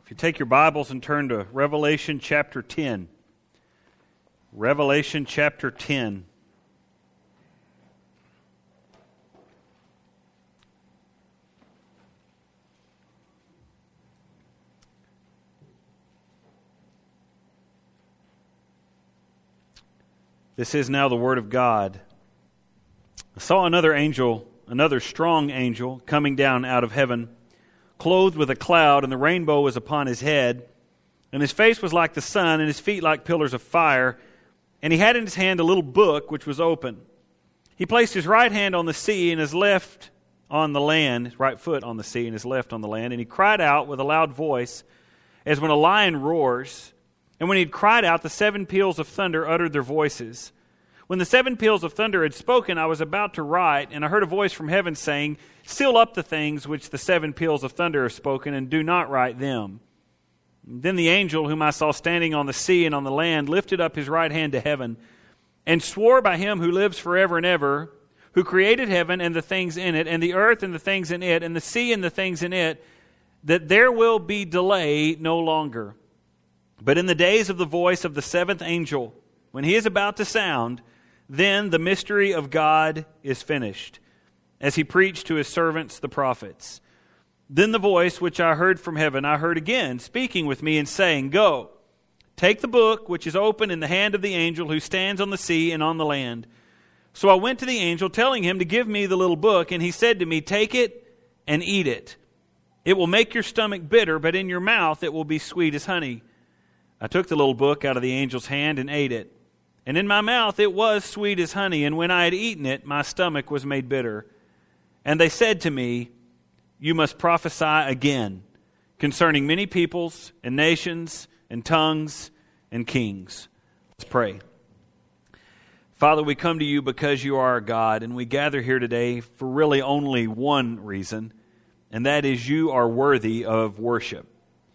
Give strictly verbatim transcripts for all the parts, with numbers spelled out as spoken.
If you take your Bibles and turn to Revelation chapter ten. Revelation chapter ten. This is now the Word of God. I saw another angel, another strong angel, coming down out of heaven, clothed with a cloud, and the rainbow was upon his head. And his face was like the sun, and his feet like pillars of fire. And he had in his hand a little book which was open. He placed his right hand on the sea and his left on the land, his right foot on the sea and his left on the land. And he cried out with a loud voice, as when a lion roars. And when he had cried out, the seven peals of thunder uttered their voices. When the seven peals of thunder had spoken, I was about to write, and I heard a voice from heaven saying, "Seal up the things which the seven peals of thunder have spoken, and do not write them." Then the angel whom I saw standing on the sea and on the land lifted up his right hand to heaven, and swore by him who lives forever and ever, who created heaven and the things in it, and the earth and the things in it, and the sea and the things in it, that there will be delay no longer. But in the days of the voice of the seventh angel, when he is about to sound, then the mystery of God is finished, as he preached to his servants the prophets. Then the voice which I heard from heaven, I heard again, speaking with me and saying, "Go, take the book which is open in the hand of the angel who stands on the sea and on the land." So I went to the angel, telling him to give me the little book, and he said to me, "Take it and eat it. It will make your stomach bitter, but in your mouth it will be sweet as honey." I took the little book out of the angel's hand and ate it. And in my mouth it was sweet as honey, and when I had eaten it, my stomach was made bitter. And they said to me, "You must prophesy again concerning many peoples and nations and tongues and kings." Let's pray. Father, we come to you because you are our God, and we gather here today for really only one reason, and that is you are worthy of worship.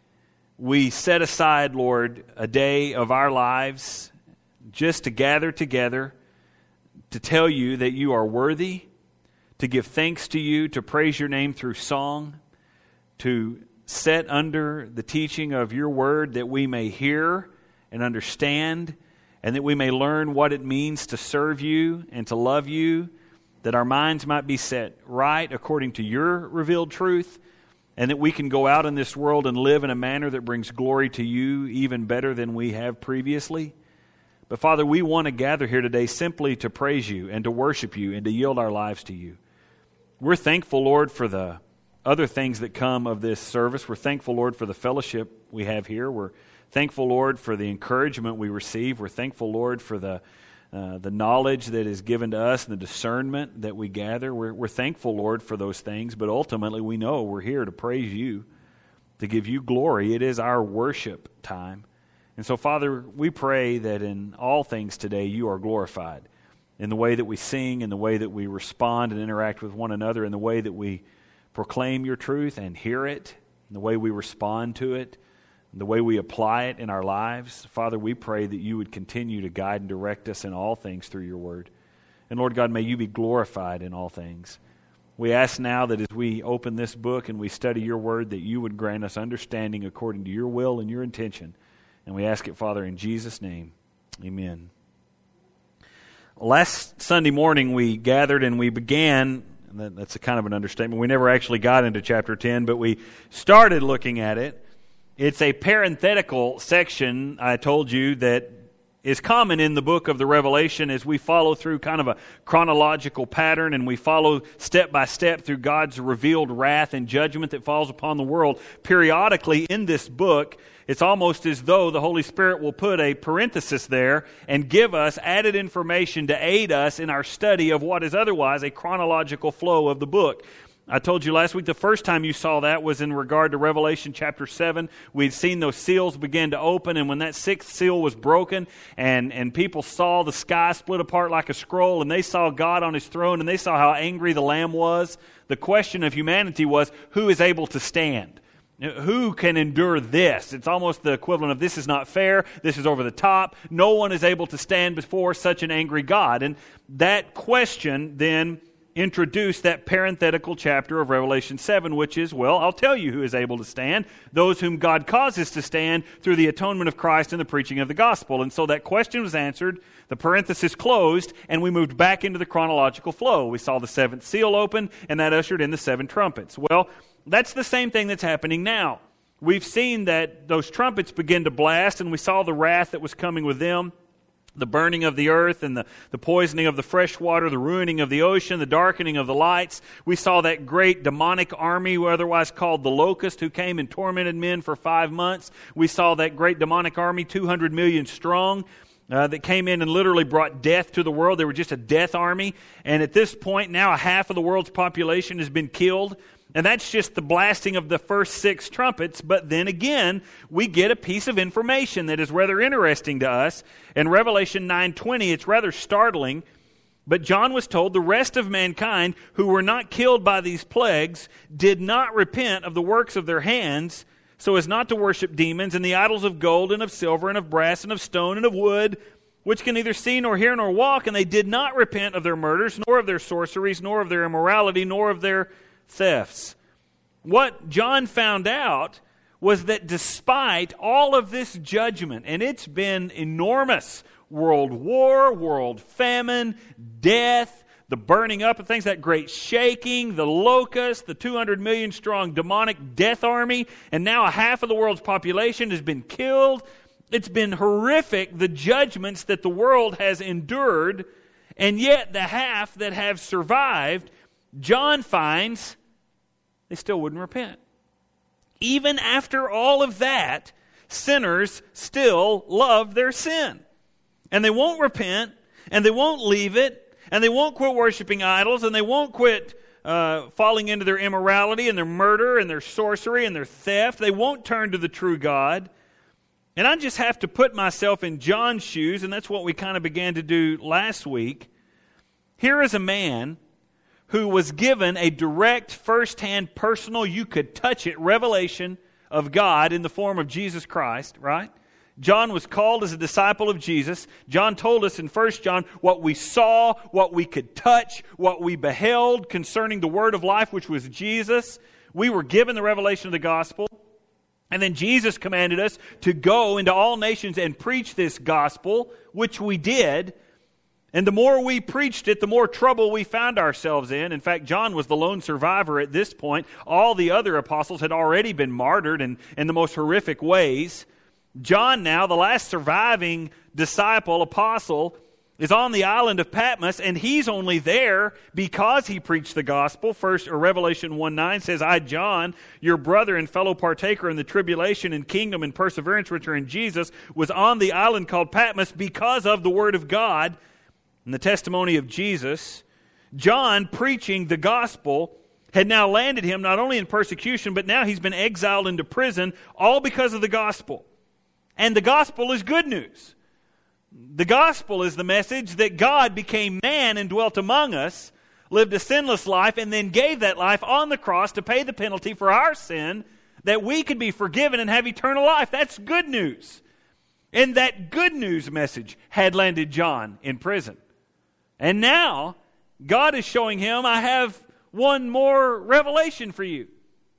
We set aside, Lord, a day of our lives just to gather together, to tell you that you are worthy, to give thanks to you, to praise your name through song, to set under the teaching of your word that we may hear and understand, and that we may learn what it means to serve you and to love you, that our minds might be set right according to your revealed truth, and that we can go out in this world and live in a manner that brings glory to you even better than we have previously. But Father, we want to gather here today simply to praise you and to worship you and to yield our lives to you. We're thankful, Lord, for the other things that come of this service. We're thankful, Lord, for the fellowship we have here. We're thankful, Lord, for the encouragement we receive. We're thankful, Lord, for the uh, the knowledge that is given to us and the discernment that we gather. We're, we're thankful, Lord, for those things. But ultimately, we know we're here to praise you, to give you glory. It is our worship time. And so, Father, we pray that in all things today you are glorified in the way that we sing, in the way that we respond and interact with one another, in the way that we proclaim your truth and hear it, in the way we respond to it, in the way we apply it in our lives. Father, we pray that you would continue to guide and direct us in all things through your word. And Lord God, may you be glorified in all things. We ask now that as we open this book and we study your word, that you would grant us understanding according to your will and your intention. And we ask it, Father, in Jesus' name. Amen. Last Sunday morning we gathered and we began, that's a kind of an understatement, we never actually got into chapter ten, but we started looking at it. It's a parenthetical section, I told you, that is common in the book of the Revelation as we follow through kind of a chronological pattern and we follow step by step through God's revealed wrath and judgment that falls upon the world. Periodically in this book, it's almost as though the Holy Spirit will put a parenthesis there and give us added information to aid us in our study of what is otherwise a chronological flow of the book. I told you last week the first time you saw that was in regard to Revelation chapter seven. We'd seen those seals begin to open, and when that sixth seal was broken and, and people saw the sky split apart like a scroll, and they saw God on his throne, and they saw how angry the Lamb was, the question of humanity was, who is able to stand? Who can endure this? It's almost the equivalent of this is not fair, this is over the top. No one is able to stand before such an angry God. And that question then introduce that parenthetical chapter of Revelation seven, which is, well, I'll tell you who is able to stand, those whom God causes to stand through the atonement of Christ and the preaching of the gospel. And so that question was answered, the parenthesis closed, and we moved back into the chronological flow. We saw the seventh seal open, and that ushered in the seven trumpets. Well, that's the same thing that's happening now. We've seen that those trumpets begin to blast, and we saw the wrath that was coming with them. The burning of the earth and the, the poisoning of the fresh water, the ruining of the ocean, the darkening of the lights. We saw that great demonic army, otherwise called the locust, who came and tormented men for five months. We saw that great demonic army, two hundred million strong, uh, that came in and literally brought death to the world. They were just a death army. And at this point, now a half of the world's population has been killed. And that's just the blasting of the first six trumpets. But then again, we get a piece of information that is rather interesting to us. In Revelation nine twenty, it's rather startling. But John was told the rest of mankind who were not killed by these plagues did not repent of the works of their hands, so as not to worship demons and the idols of gold and of silver and of brass and of stone and of wood, which can neither see nor hear nor walk. And they did not repent of their murders, nor of their sorceries, nor of their immorality, nor of their thefts. What John found out was that despite all of this judgment, and it's been enormous, world war, world famine, death, the burning up of things, that great shaking, the locust, the two hundred million strong demonic death army, and now a half of the world's population has been killed. It's been horrific, the judgments that the world has endured, and yet the half that have survived, John finds they still wouldn't repent. Even after all of that, sinners still love their sin. And they won't repent, and they won't leave it, and they won't quit worshiping idols, and they won't quit uh, falling into their immorality and their murder and their sorcery and their theft. They won't turn to the true God. And I just have to put myself in John's shoes, and that's what we kind of began to do last week. Here is a man who was given a direct, first-hand, personal, you could touch it, revelation of God in the form of Jesus Christ, right? John was called as a disciple of Jesus. John told us in First John what we saw, what we could touch, what we beheld concerning the word of life, which was Jesus. We were given the revelation of the gospel. And then Jesus commanded us to go into all nations and preach this gospel, which we did. And the more we preached it, the more trouble we found ourselves in. In fact, John was the lone survivor at this point. All the other apostles had already been martyred in, in the most horrific ways. John now, the last surviving disciple, apostle, is on the island of Patmos, and he's only there because he preached the gospel. First, or Revelation one nine says, I, John, your brother and fellow partaker in the tribulation and kingdom and perseverance which are in Jesus, was on the island called Patmos because of the word of God and the testimony of Jesus. John, preaching the gospel, had now landed him not only in persecution, but now he's been exiled into prison, all because of the gospel. And the gospel is good news. The gospel is the message that God became man and dwelt among us, lived a sinless life, and then gave that life on the cross to pay the penalty for our sin, that we could be forgiven and have eternal life. That's good news. And that good news message had landed John in prison. And now, God is showing him, I have one more revelation for you.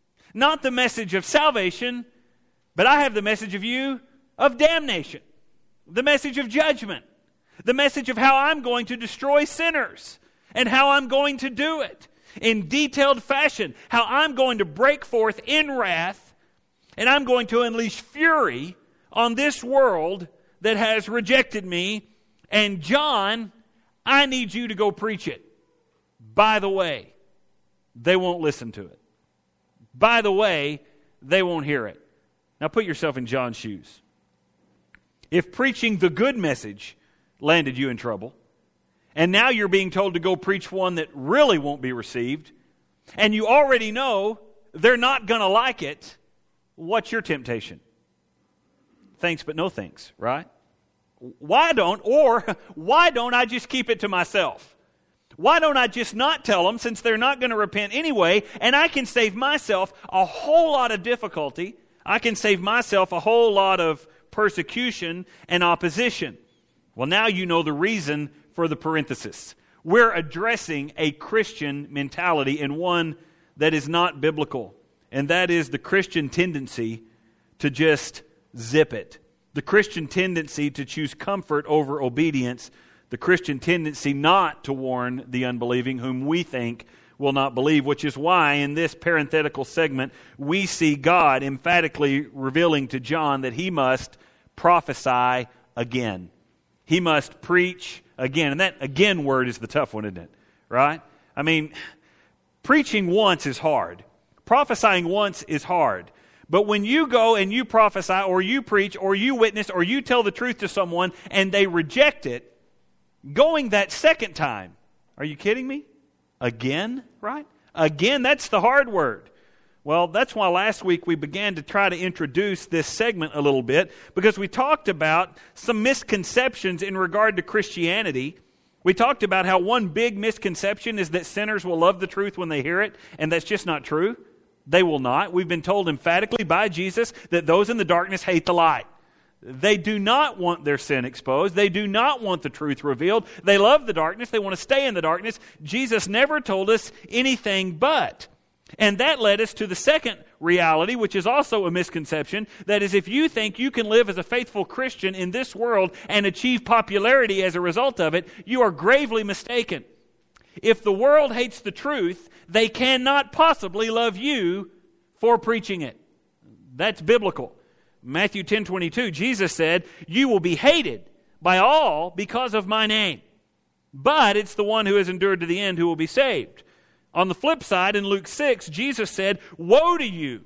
Not the message of salvation, but I have the message of you of damnation. The message of judgment. The message of how I'm going to destroy sinners. And how I'm going to do it in detailed fashion. How I'm going to break forth in wrath. And I'm going to unleash fury on this world that has rejected me. And John, I need you to go preach it. By the way, they won't listen to it. By the way, they won't hear it. Now put yourself in John's shoes. If preaching the good message landed you in trouble, and now you're being told to go preach one that really won't be received, and you already know they're not going to like it, what's your temptation? Thanks but no thanks, right? Why don't, or why don't I just keep it to myself? Why don't I just not tell them, since they're not going to repent anyway, and I can save myself a whole lot of difficulty. I can save myself a whole lot of persecution and opposition. Well, now you know the reason for the parenthesis. We're addressing a Christian mentality and one that is not biblical. And that is the Christian tendency to just zip it. The Christian tendency to choose comfort over obedience. The Christian tendency not to warn the unbelieving whom we think will not believe, which is why in this parenthetical segment we see God emphatically revealing to John that he must prophesy again. He must preach again. And that again word is the tough one, isn't it? Right? I mean, preaching once is hard. Prophesying once is hard. But when you go and you prophesy or you preach or you witness or you tell the truth to someone and they reject it, going that second time, are you kidding me? Again, right? Again, that's the hard word. Well, that's why last week we began to try to introduce this segment a little bit, because we talked about some misconceptions in regard to Christianity. We talked about how one big misconception is that sinners will love the truth when they hear it, and that's just not true. They will not. We've been told emphatically by Jesus that those in the darkness hate the light. They do not want their sin exposed. They do not want the truth revealed. They love the darkness. They want to stay in the darkness. Jesus never told us anything but. And that led us to the second reality, which is also a misconception. That is, if you think you can live as a faithful Christian in this world and achieve popularity as a result of it, you are gravely mistaken. If the world hates the truth, they cannot possibly love you for preaching it. That's biblical. Matthew ten twenty-two, Jesus said, "You will be hated by all because of my name. But it's the one who has endured to the end who will be saved." On the flip side, in Luke six, Jesus said, "Woe to you,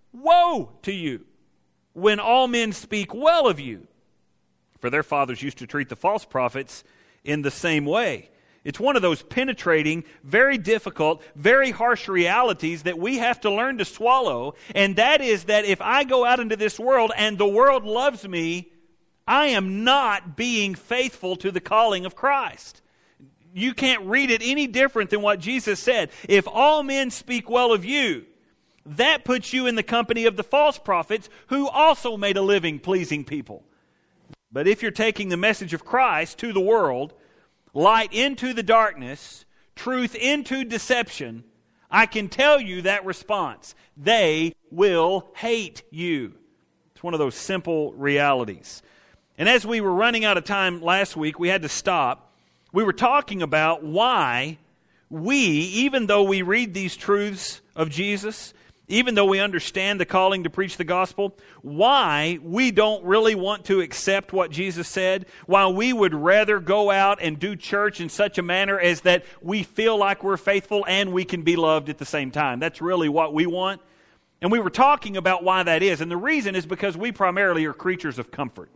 woe to you, when all men speak well of you. For their fathers used to treat the false prophets in the same way." It's one of those penetrating, very difficult, very harsh realities that we have to learn to swallow. And that is that if I go out into this world and the world loves me, I am not being faithful to the calling of Christ. You can't read it any different than what Jesus said. If all men speak well of you, that puts you in the company of the false prophets who also made a living pleasing people. But if you're taking the message of Christ to the world, light into the darkness, truth into deception, I can tell you that response. They will hate you. It's one of those simple realities. And as we were running out of time last week, we had to stop. We were talking about why we, even though we read these truths of Jesus, even though we understand the calling to preach the gospel, why we don't really want to accept what Jesus said, why we would rather go out and do church in such a manner as that we feel like we're faithful and we can be loved at the same time. That's really what we want. And we were talking about why that is. And the reason is because we primarily are creatures of comfort.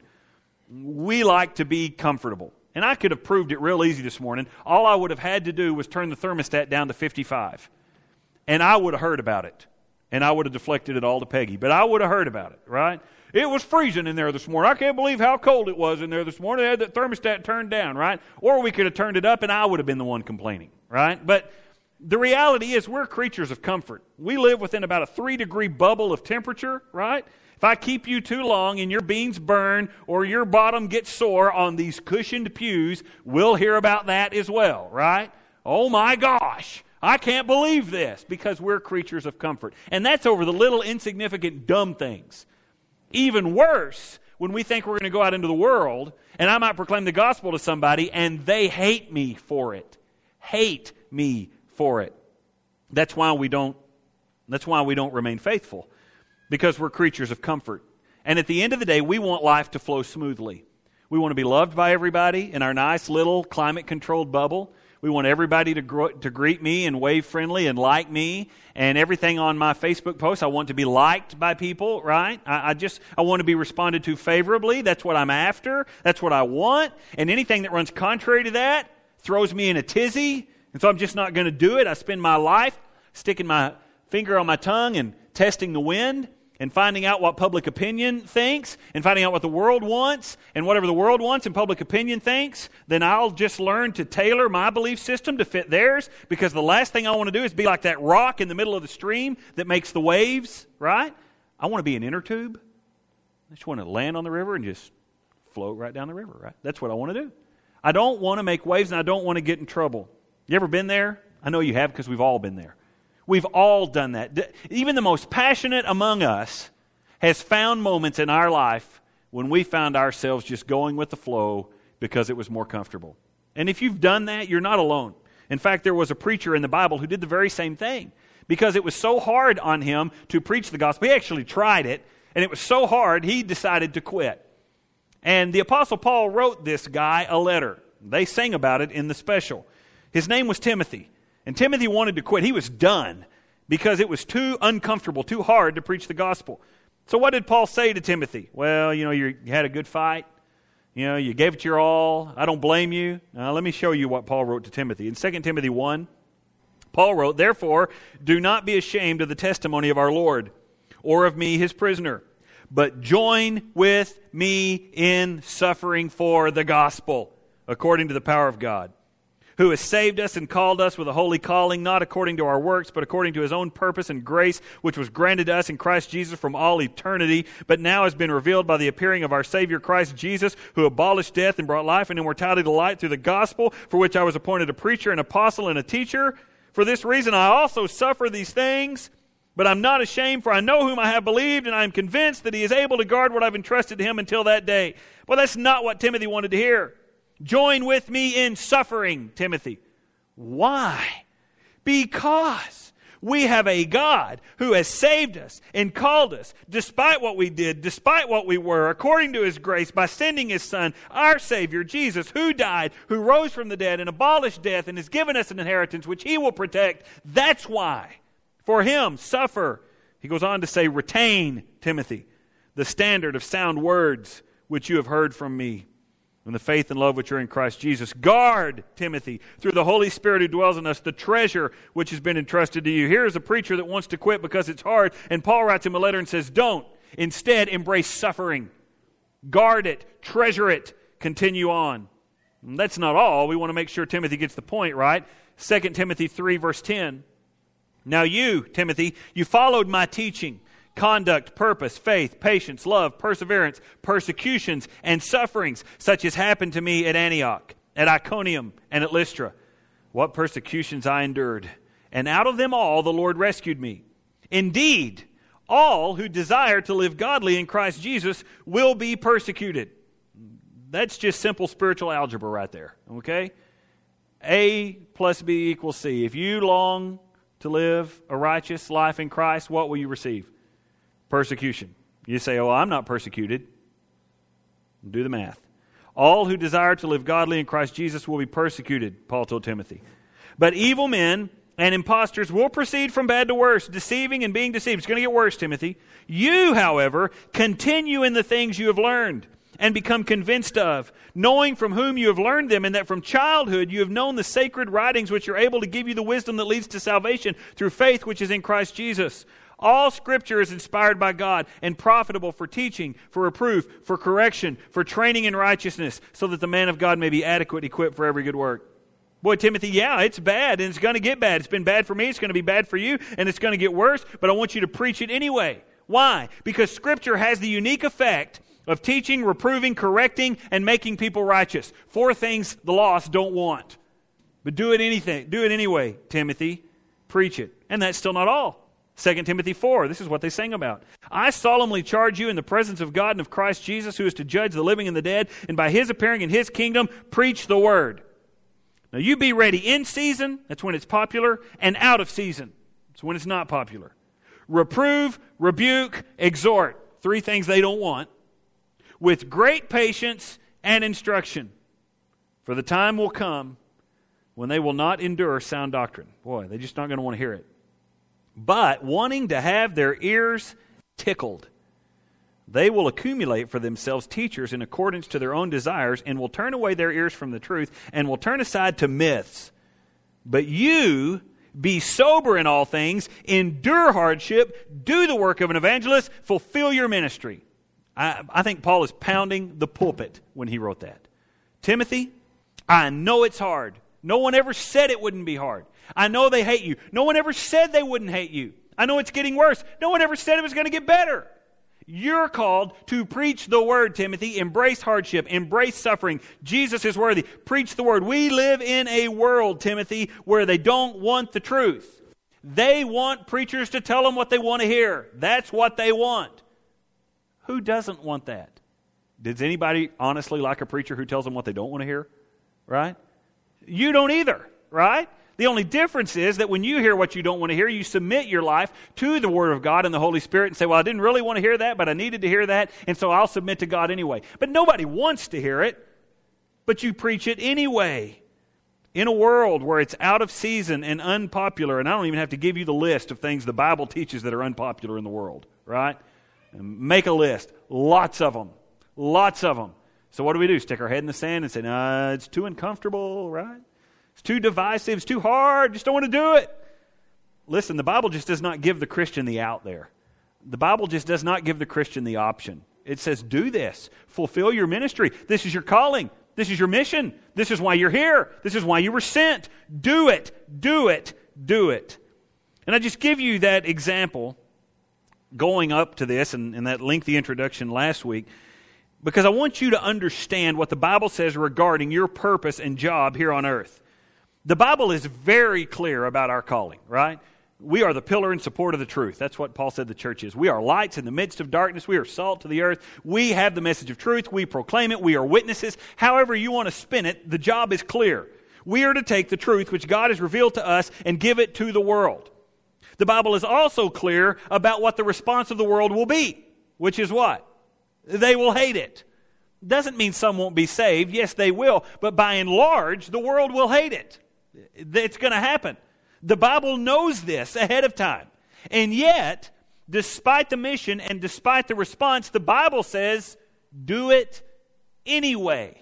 We like to be comfortable. And I could have proved it real easy this morning. All I would have had to do was turn the thermostat down to fifty-five. And I would have heard about it. And I would have deflected it all to Peggy. But I would have heard about it, right? It was freezing in there this morning. I can't believe how cold it was in there this morning. They had that thermostat turned down, right? Or we could have turned it up and I would have been the one complaining, right? But the reality is we're creatures of comfort. We live within about a three-degree bubble of temperature, right? If I keep you too long and your beans burn or your bottom gets sore on these cushioned pews, we'll hear about that as well, right? Oh my gosh! I can't believe this, because we're creatures of comfort. And that's over the little insignificant dumb things. Even worse, when we think we're going to go out into the world and I might proclaim the gospel to somebody and they hate me for it. Hate me for it. That's why we don't, that's why we don't remain faithful. Because we're creatures of comfort. And at the end of the day, we want life to flow smoothly. We want to be loved by everybody in our nice little climate-controlled bubble. We want everybody to gro- to greet me and wave friendly and like me. And everything on my Facebook posts, I want to be liked by people, right? I, I just, I want to be responded to favorably. That's what I'm after. That's what I want. And anything that runs contrary to that throws me in a tizzy. And so I'm just not going to do it. I spend my life sticking my finger on my tongue and testing the wind and finding out what public opinion thinks, and finding out what the world wants, and whatever the world wants and public opinion thinks, then I'll just learn to tailor my belief system to fit theirs, because the last thing I want to do is be like that rock in the middle of the stream that makes the waves, right? I want to be an inner tube. I just want to land on the river and just float right down the river, right? That's what I want to do. I don't want to make waves and I don't want to get in trouble. You ever been there? I know you have because we've all been there. We've all done that. Even the most passionate among us has found moments in our life when we found ourselves just going with the flow because it was more comfortable. And if you've done that, you're not alone. In fact, there was a preacher in the Bible who did the very same thing because it was so hard on him to preach the gospel. He actually tried it, and it was so hard, he decided to quit. And the Apostle Paul wrote this guy a letter. They sang about it in the special. His name was Timothy. And Timothy wanted to quit. He was done because it was too uncomfortable, too hard to preach the gospel. So what did Paul say to Timothy? Well, you know, you had a good fight. You know, you gave it your all. I don't blame you. Now, let me show you what Paul wrote to Timothy. In Second Timothy one, Paul wrote, "Therefore, do not be ashamed of the testimony of our Lord, or of me, his prisoner, but join with me in suffering for the gospel, according to the power of God, who has saved us and called us with a holy calling, not according to our works, but according to his own purpose and grace, which was granted to us in Christ Jesus from all eternity, but now has been revealed by the appearing of our Savior Christ Jesus, who abolished death and brought life and immortality to light through the gospel, for which I was appointed a preacher, an apostle, and a teacher. For this reason I also suffer these things, but I'm not ashamed, for I know whom I have believed, and I am convinced that he is able to guard what I've entrusted to him until that day." Well, that's not what Timothy wanted to hear. Join with me in suffering, Timothy. Why? Because we have a God who has saved us and called us, despite what we did, despite what we were, according to his grace, by sending his Son, our Savior, Jesus, who died, who rose from the dead and abolished death and has given us an inheritance which he will protect. That's why. For him, suffer. He goes on to say, retain, Timothy, the standard of sound words which you have heard from me, and the faith and love which are in Christ Jesus. Guard, Timothy, through the Holy Spirit who dwells in us, the treasure which has been entrusted to you. Here is a preacher that wants to quit because it's hard, and Paul writes him a letter and says, don't. Instead, embrace suffering. Guard it. Treasure it. Continue on. And that's not all. We want to make sure Timothy gets the point, right? Second Timothy three, verse ten. Now you, Timothy, you followed my teaching, conduct, purpose, faith, patience, love, perseverance, persecutions, and sufferings, such as happened to me at Antioch, at Iconium, and at Lystra. What persecutions I endured, and out of them all the Lord rescued me. Indeed, all who desire to live godly in Christ Jesus will be persecuted. That's just simple spiritual algebra right there, okay? A plus B equals C. If you long to live a righteous life in Christ, what will you receive? Persecution. You say, oh, I'm not persecuted. Do the math. All who desire to live godly in Christ Jesus will be persecuted, Paul told Timothy. But evil men and impostors will proceed from bad to worse, deceiving and being deceived. It's going to get worse, Timothy. You, however, continue in the things you have learned and become convinced of, knowing from whom you have learned them, and that from childhood you have known the sacred writings which are able to give you the wisdom that leads to salvation through faith which is in Christ Jesus. All Scripture is inspired by God and profitable for teaching, for reproof, for correction, for training in righteousness, so that the man of God may be adequate, equipped for every good work. Boy, Timothy, yeah, it's bad, and it's going to get bad. It's been bad for me, it's going to be bad for you, and it's going to get worse, but I want you to preach it anyway. Why? Because Scripture has the unique effect of teaching, reproving, correcting, and making people righteous. Four things the lost don't want. But do it anything. Do it anyway, Timothy. Preach it. And that's still not all. Second Timothy four, this is what they sang about. I solemnly charge you in the presence of God and of Christ Jesus, who is to judge the living and the dead, and by his appearing in his kingdom, preach the word. Now you be ready in season, that's when it's popular, and out of season, that's when it's not popular. Reprove, rebuke, exhort. Three things they don't want. With great patience and instruction. For the time will come when they will not endure sound doctrine. Boy, they're just not going to want to hear it. But wanting to have their ears tickled, they will accumulate for themselves teachers in accordance to their own desires, and will turn away their ears from the truth, and will turn aside to myths. But you be sober in all things, endure hardship, do the work of an evangelist, fulfill your ministry. I, I think Paul is pounding the pulpit when he wrote that. Timothy, I know it's hard. No one ever said it wouldn't be hard. I know they hate you. No one ever said they wouldn't hate you. I know it's getting worse. No one ever said it was going to get better. You're called to preach the word, Timothy. Embrace hardship. Embrace suffering. Jesus is worthy. Preach the word. We live in a world, Timothy, where they don't want the truth. They want preachers to tell them what they want to hear. That's what they want. Who doesn't want that? Does anybody honestly like a preacher who tells them what they don't want to hear? Right? You don't either, right? The only difference is that when you hear what you don't want to hear, you submit your life to the Word of God and the Holy Spirit and say, well, I didn't really want to hear that, but I needed to hear that, and so I'll submit to God anyway. But nobody wants to hear it, but you preach it anyway. In a world where it's out of season and unpopular, and I don't even have to give you the list of things the Bible teaches that are unpopular in the world, right? Make a list. Lots of them. Lots of them. So what do we do? Stick our head in the sand and say, nah, it's too uncomfortable, right? It's too divisive. It's too hard. Just don't want to do it. Listen, the Bible just does not give the Christian the out there. The Bible just does not give the Christian the option. It says, do this. Fulfill your ministry. This is your calling. This is your mission. This is why you're here. This is why you were sent. Do it. Do it. Do it. And I just give you that example going up to this and, and that lengthy introduction last week because I want you to understand what the Bible says regarding your purpose and job here on earth. The Bible is very clear about our calling, right? We are the pillar and support of the truth. That's what Paul said the church is. We are lights in the midst of darkness. We are salt to the earth. We have the message of truth. We proclaim it. We are witnesses. However you want to spin it, the job is clear. We are to take the truth which God has revealed to us and give it to the world. The Bible is also clear about what the response of the world will be, which is what? They will hate it. Doesn't mean some won't be saved. Yes, they will. But by and large, the world will hate it. It's going to happen. The Bible knows this ahead of time. And yet, despite the mission and despite the response, the Bible says, do it anyway.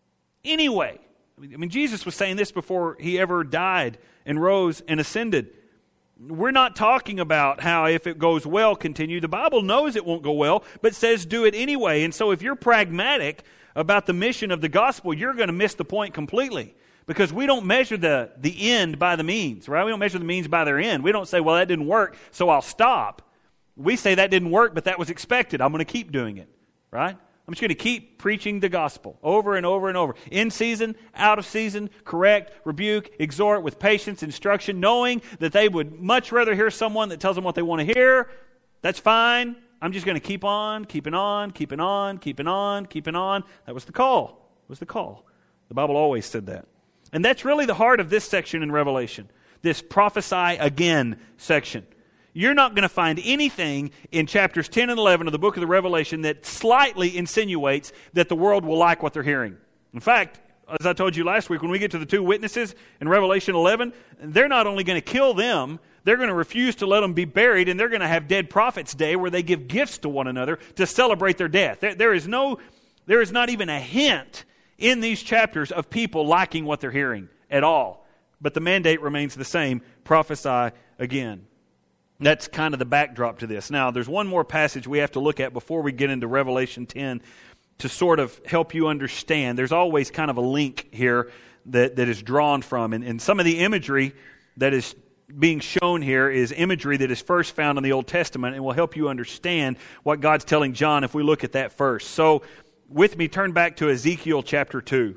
Anyway. I mean, Jesus was saying this before he ever died and rose and ascended. We're not talking about how if it goes well, continue. The Bible knows it won't go well, but says do it anyway. And so if you're pragmatic about the mission of the gospel, you're going to miss the point completely. Because we don't measure the, the end by the means, right? We don't measure the means by their end. We don't say, well, that didn't work, so I'll stop. We say that didn't work, but that was expected. I'm going to keep doing it, right? I'm just going to keep preaching the gospel over and over and over. In season, out of season, correct, rebuke, exhort with patience, instruction, knowing that they would much rather hear someone that tells them what they want to hear. That's fine. I'm just going to keep on, keeping on, keeping on, keeping on, keeping on. That was the call. It was the call. The Bible always said that. And that's really the heart of this section in Revelation, this prophesy again section. You're not going to find anything in chapters ten and eleven of the book of the Revelation that slightly insinuates that the world will like what they're hearing. In fact, as I told you last week, when we get to the two witnesses in Revelation eleven, they're not only going to kill them, they're going to refuse to let them be buried, and they're going to have Dead Prophets Day where they give gifts to one another to celebrate their death. There, there is no, there is not even a hint in these chapters of people liking what they're hearing at all. But the mandate remains the same, prophesy again. That's kind of the backdrop to this. Now, there's one more passage we have to look at before we get into Revelation ten to sort of help you understand. There's always kind of a link here that, that is drawn from. And, and some of the imagery that is being shown here is imagery that is first found in the Old Testament and will help you understand what God's telling John if we look at that first. So, with me, turn back to Ezekiel chapter two.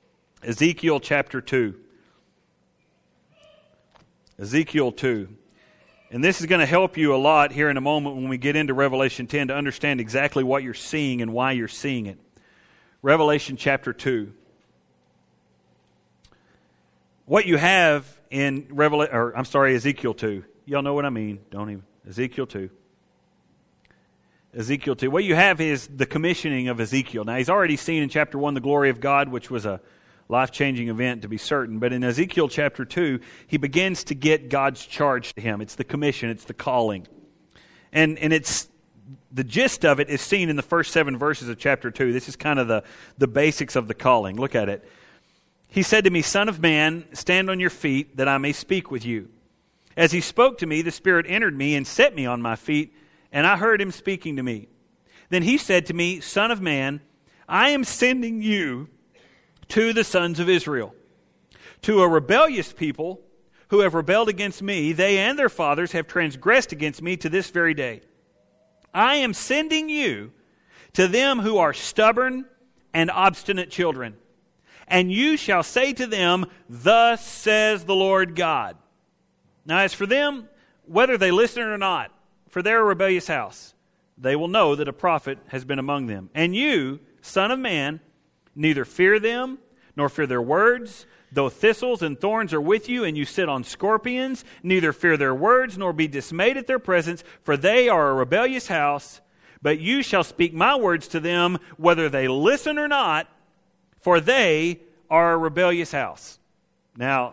Ezekiel chapter two. Ezekiel two. And this is going to help you a lot here in a moment when we get into Revelation ten to understand exactly what you're seeing and why you're seeing it. Revelation chapter two. What you have in Revelation, or I'm sorry, Ezekiel two. Y'all know what I mean, don't even. Ezekiel two. Ezekiel two. What you have is the commissioning of Ezekiel. Now, he's already seen in chapter one the glory of God, which was a life-changing event to be certain. But in Ezekiel chapter two, he begins to get God's charge to him. It's the commission. It's the calling. And and it's the gist of it is seen in the first seven verses of chapter two. This is kind of the, the basics of the calling. Look at it. He said to me, Son of man, stand on your feet that I may speak with you. As he spoke to me, the Spirit entered me and set me on my feet, and I heard him speaking to me. Then he said to me, Son of man, I am sending you to the sons of Israel, to a rebellious people who have rebelled against me. They and their fathers have transgressed against me to this very day. I am sending you to them who are stubborn and obstinate children. And you shall say to them, thus says the Lord God. Now as for them, whether they listen or not, for their rebellious house, they will know that a prophet has been among them. And you, son of man, neither fear them, nor fear their words, though thistles and thorns are with you, and you sit on scorpions, neither fear their words, nor be dismayed at their presence, for they are a rebellious house. But you shall speak my words to them, whether they listen or not, for they are a rebellious house. Now,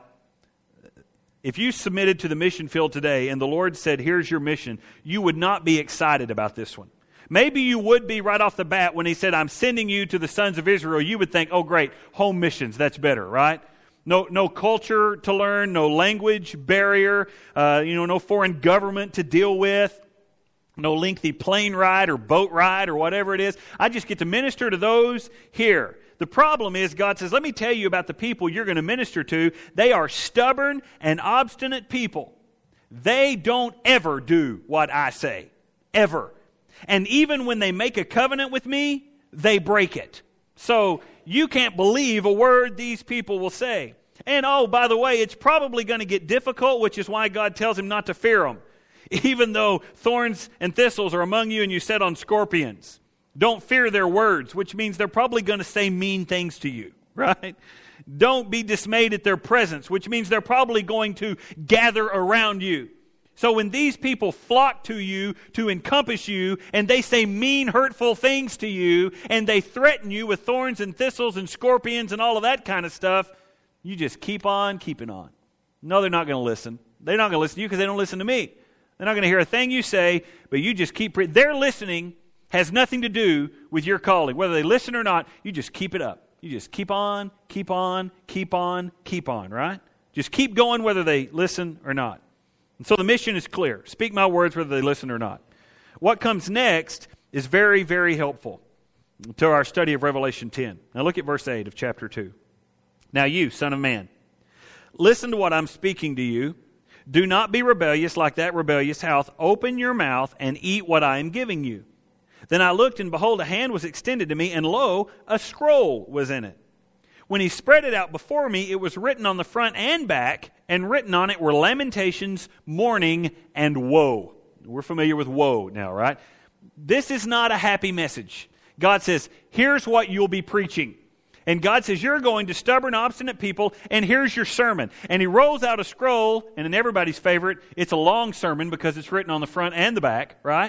if you submitted to the mission field today and the Lord said, here's your mission, you would not be excited about this one. Maybe you would be right off the bat when he said, I'm sending you to the sons of Israel. You would think, oh great, home missions, that's better, right? No, no culture to learn, no language barrier, uh, you know, no foreign government to deal with, no lengthy plane ride or boat ride or whatever it is. I just get to minister to those here. The problem is God says, let me tell you about the people you're going to minister to. They are stubborn and obstinate people. They don't ever do what I say. Ever. And even when they make a covenant with me, they break it. So you can't believe a word these people will say. And oh, by the way, it's probably going to get difficult, which is why God tells him not to fear them. Even though thorns and thistles are among you and you sit on scorpions. Don't fear their words, which means they're probably going to say mean things to you, right? Don't be dismayed at their presence, which means they're probably going to gather around you. So when these people flock to you to encompass you, and they say mean, hurtful things to you, and they threaten you with thorns and thistles and scorpions and all of that kind of stuff, you just keep on keeping on. No, they're not going to listen. They're not going to listen to you because they don't listen to me. They're not going to hear a thing you say, but you just keep... Pre- Their listening has nothing to do with your calling. Whether they listen or not, you just keep it up. You just keep on, keep on, keep on, keep on, right? Just keep going whether they listen or not. And so the mission is clear. Speak my words whether they listen or not. What comes next is very, very helpful to our study of Revelation ten. Now look at verse eight of chapter two. Now you, son of man, listen to what I'm speaking to you. Do not be rebellious like that rebellious house. Open your mouth and eat what I am giving you. Then I looked, and behold, a hand was extended to me, and lo, a scroll was in it. When he spread it out before me, it was written on the front and back, and written on it were lamentations, mourning, and woe. We're familiar with woe now, right? This is not a happy message. God says, here's what you'll be preaching. And God says, you're going to stubborn, obstinate people, and here's your sermon. And he rolls out a scroll, and in everybody's favorite, it's a long sermon because it's written on the front and the back, right?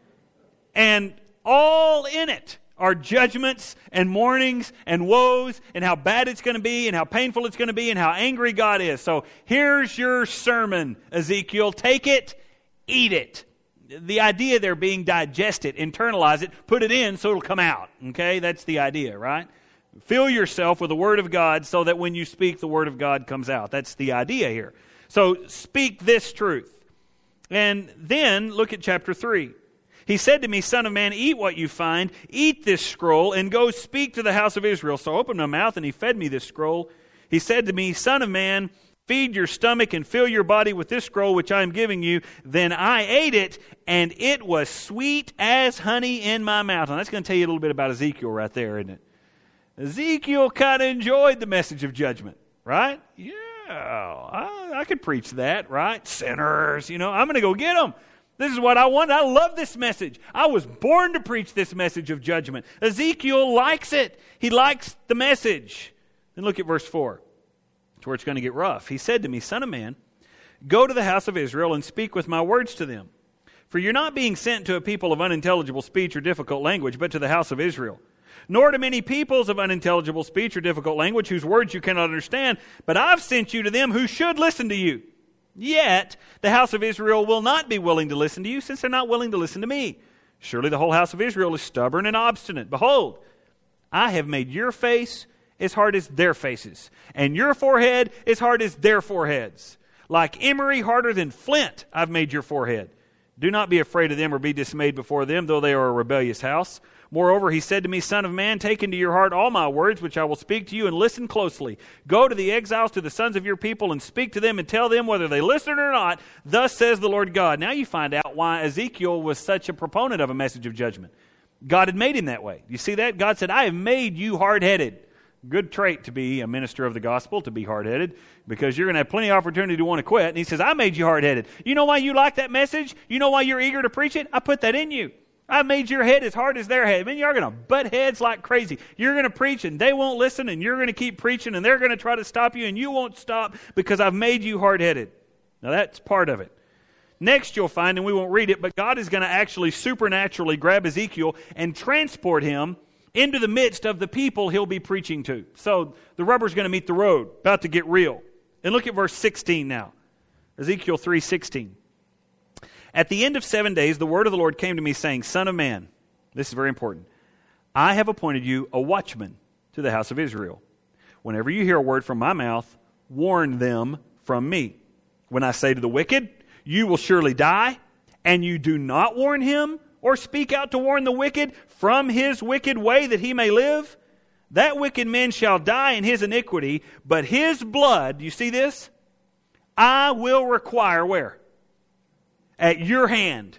And all in it are judgments and mournings and woes and how bad it's going to be and how painful it's going to be and how angry God is. So here's your sermon, Ezekiel. Take it, eat it. The idea there being digest it, internalize it, put it in so it'll come out. Okay, that's the idea, right? Fill yourself with the Word of God so that when you speak, the Word of God comes out. That's the idea here. So speak this truth. And then look at chapter three. He said to me, son of man, eat what you find, eat this scroll, and go speak to the house of Israel. So I opened my mouth, and he fed me this scroll. He said to me, son of man, feed your stomach and fill your body with this scroll which I am giving you. Then I ate it, and it was sweet as honey in my mouth. And that's going to tell you a little bit about Ezekiel right there, isn't it? Ezekiel kind of enjoyed the message of judgment, right? Yeah, I, I could preach that, right? Sinners, you know, I'm going to go get them. This is what I want. I love this message. I was born to preach this message of judgment. Ezekiel likes it. He likes the message. Then look at verse four. It's where it's going to get rough. He said to me, son of man, go to the house of Israel and speak with my words to them. For you're not being sent to a people of unintelligible speech or difficult language, but to the house of Israel. Nor to many peoples of unintelligible speech or difficult language whose words you cannot understand, but I've sent you to them who should listen to you. Yet the house of Israel will not be willing to listen to you, since they're not willing to listen to me. Surely the whole house of Israel is stubborn and obstinate. Behold, I have made your face as hard as their faces, and your forehead as hard as their foreheads. Like emery harder than flint, I've made your forehead. Do not be afraid of them or be dismayed before them, though they are a rebellious house. Moreover, he said to me, Son of man, take into your heart all my words, which I will speak to you, and listen closely. Go to the exiles, to the sons of your people, and speak to them, and tell them whether they listen or not. Thus says the Lord God. Now you find out why Ezekiel was such a proponent of a message of judgment. God had made him that way. You see that? God said, I have made you hard-headed. Good trait to be a minister of the gospel, to be hard-headed, because you're going to have plenty of opportunity to want to quit. And he says, I made you hard-headed. You know why you like that message? You know why you're eager to preach it? I put that in you. I made your head as hard as their head. I mean, you're going to butt heads like crazy. You're going to preach and they won't listen, and you're going to keep preaching and they're going to try to stop you and you won't stop because I've made you hard-headed. Now that's part of it. Next you'll find, and we won't read it, but God is going to actually supernaturally grab Ezekiel and transport him into the midst of the people he'll be preaching to. So the rubber's going to meet the road, about to get real. And look at verse sixteen now. Ezekiel three sixteen. At the end of seven days, the word of the Lord came to me, saying, Son of man, this is very important, I have appointed you a watchman to the house of Israel. Whenever you hear a word from my mouth, warn them from me. When I say to the wicked, you will surely die, and you do not warn him, or speak out to warn the wicked from his wicked way that he may live, that wicked man shall die in his iniquity, but his blood, you see this? I will require where? At your hand.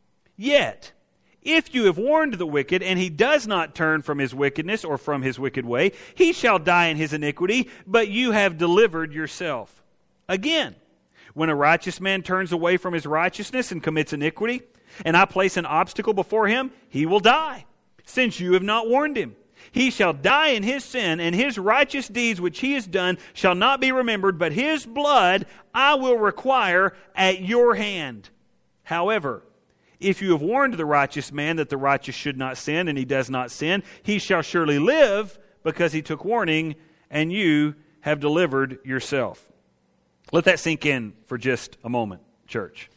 Yet, if you have warned the wicked, and he does not turn from his wickedness or from his wicked way, he shall die in his iniquity, but you have delivered yourself. Again, when a righteous man turns away from his righteousness and commits iniquity, and I place an obstacle before him, he will die, since you have not warned him. He shall die in his sin, and his righteous deeds which he has done shall not be remembered, but his blood I will require at your hand. However, if you have warned the righteous man that the righteous should not sin, and he does not sin, he shall surely live, because he took warning, and you have delivered yourself. Let that sink in for just a moment, church.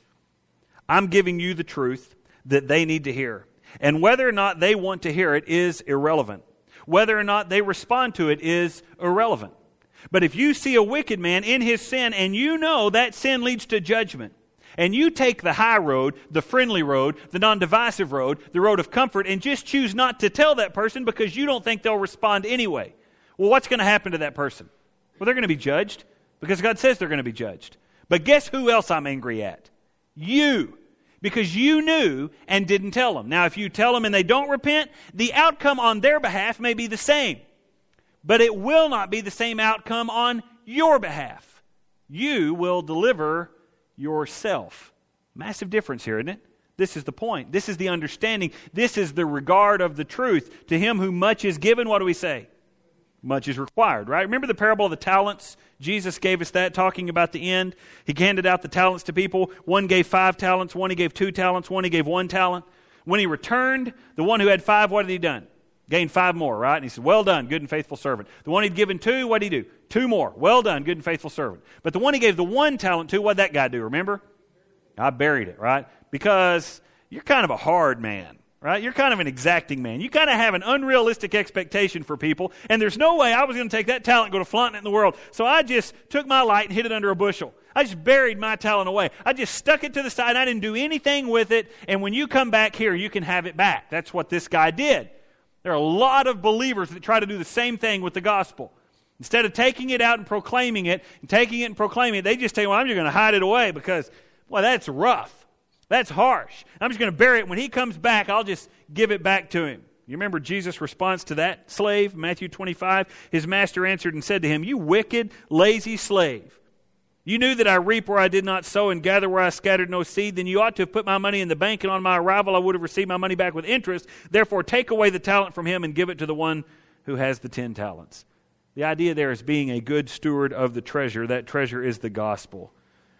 I'm giving you the truth that they need to hear. And whether or not they want to hear it is irrelevant. Whether or not they respond to it is irrelevant. But if you see a wicked man in his sin, and you know that sin leads to judgment, and you take the high road, the friendly road, the non-divisive road, the road of comfort, and just choose not to tell that person because you don't think they'll respond anyway, well, what's going to happen to that person? Well, they're going to be judged because God says they're going to be judged. But guess who else I'm angry at? You. Because you knew and didn't tell them. Now, if you tell them and they don't repent, the outcome on their behalf may be the same. But it will not be the same outcome on your behalf. You will deliver yourself. Massive difference here, isn't it? This is the point. This is the understanding. This is the regard of the truth. To him who much is given, what do we say? Much is required, right? Remember the parable of the talents? Jesus gave us that, talking about the end. He handed out the talents to people. One gave five talents, one he gave two talents, one he gave one talent. When he returned, the one who had five, what had he done? Gained five more, right? And he said, well done, good and faithful servant. The one he'd given two, what did he do? Two more. Well done, good and faithful servant. But the one he gave the one talent to, what did that guy do, remember? I buried it, right? Because you're kind of a hard man, right? You're kind of an exacting man. You kind of have an unrealistic expectation for people, and there's no way I was going to take that talent and go to flaunting it in the world. So I just took my light and hid it under a bushel. I just buried my talent away. I just stuck it to the side. I didn't do anything with it, and when you come back here, you can have it back. That's what this guy did. There are a lot of believers that try to do the same thing with the gospel. Instead of taking it out and proclaiming it, and taking it and proclaiming it, they just say, well, I'm just going to hide it away because, well, that's rough. That's harsh. I'm just going to bury it. When he comes back, I'll just give it back to him. You remember Jesus' response to that slave, Matthew twenty-five? His master answered and said to him, you wicked, lazy slave. You knew that I reap where I did not sow and gather where I scattered no seed. Then you ought to have put my money in the bank, and on my arrival I would have received my money back with interest. Therefore take away the talent from him and give it to the one who has the ten talents. The idea there is being a good steward of the treasure. That treasure is the gospel.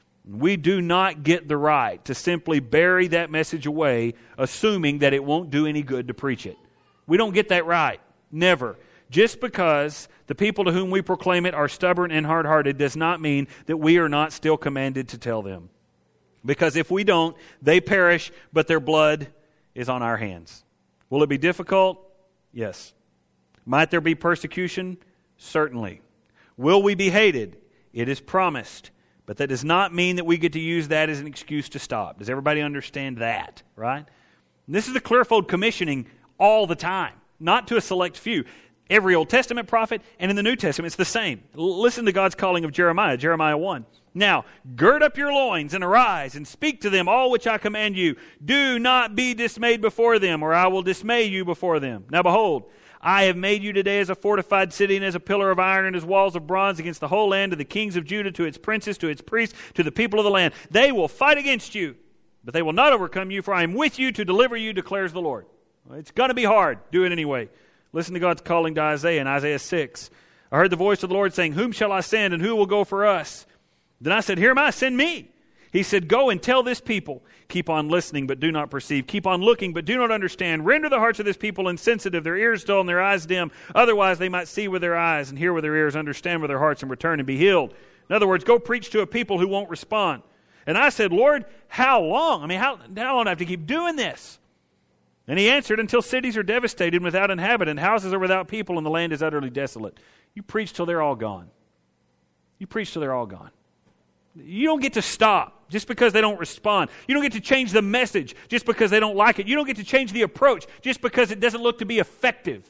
We do not get the right to simply bury that message away, assuming that it won't do any good to preach it. We don't get that right. Never. Just because the people to whom we proclaim it are stubborn and hard-hearted does not mean that we are not still commanded to tell them. Because if we don't, they perish, but their blood is on our hands. Will it be difficult? Yes. Might there be persecution? Certainly. Will we be hated? It is promised. But that does not mean that we get to use that as an excuse to stop. Does everybody understand that, right? And this is the clearfold commissioning all the time, not to a select few. Every Old Testament prophet and in the New Testament, it's the same. L- listen to God's calling of Jeremiah, Jeremiah one. Now, gird up your loins and arise and speak to them all which I command you. Do not be dismayed before them, or I will dismay you before them. Now behold, I have made you today as a fortified city and as a pillar of iron and as walls of bronze against the whole land, to the kings of Judah, to its princes, to its priests, to the people of the land. They will fight against you, but they will not overcome you, for I am with you to deliver you, declares the Lord. Well, it's going to be hard. Do it anyway. Listen to God's calling to Isaiah in Isaiah six. I heard the voice of the Lord saying, whom shall I send and who will go for us? Then I said, here am I, send me. He said, go and tell this people, keep on listening but do not perceive. Keep on looking but do not understand. Render the hearts of this people insensitive, their ears dull and their eyes dim. Otherwise they might see with their eyes and hear with their ears, understand with their hearts and return and be healed. In other words, go preach to a people who won't respond. And I said, Lord, how long? I mean, how, how long do I have to keep doing this? And he answered, until cities are devastated and without inhabitant, houses are without people, and the land is utterly desolate. You preach till they're all gone. You preach till they're all gone. You don't get to stop just because they don't respond. You don't get to change the message just because they don't like it. You don't get to change the approach just because it doesn't look to be effective.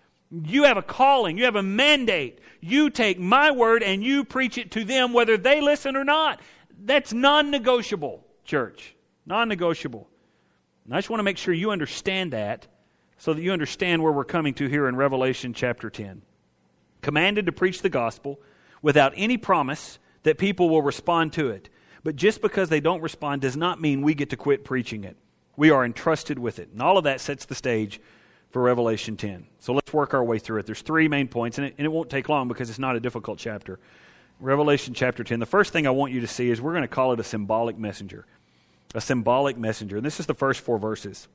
You have a calling. You have a mandate. You take my word and you preach it to them whether they listen or not. That's non-negotiable, church. Non-negotiable. And I just want to make sure you understand that so that you understand where we're coming to here in Revelation chapter ten. Commanded to preach the gospel without any promise that people will respond to it. But just because they don't respond does not mean we get to quit preaching it. We are entrusted with it. And all of that sets the stage for Revelation ten. So let's work our way through it. There's three main points, and it, and it won't take long because it's not a difficult chapter. Revelation chapter ten. The first thing I want you to see is we're going to call it a symbolic messenger. A symbolic messenger. And this is the first four verses.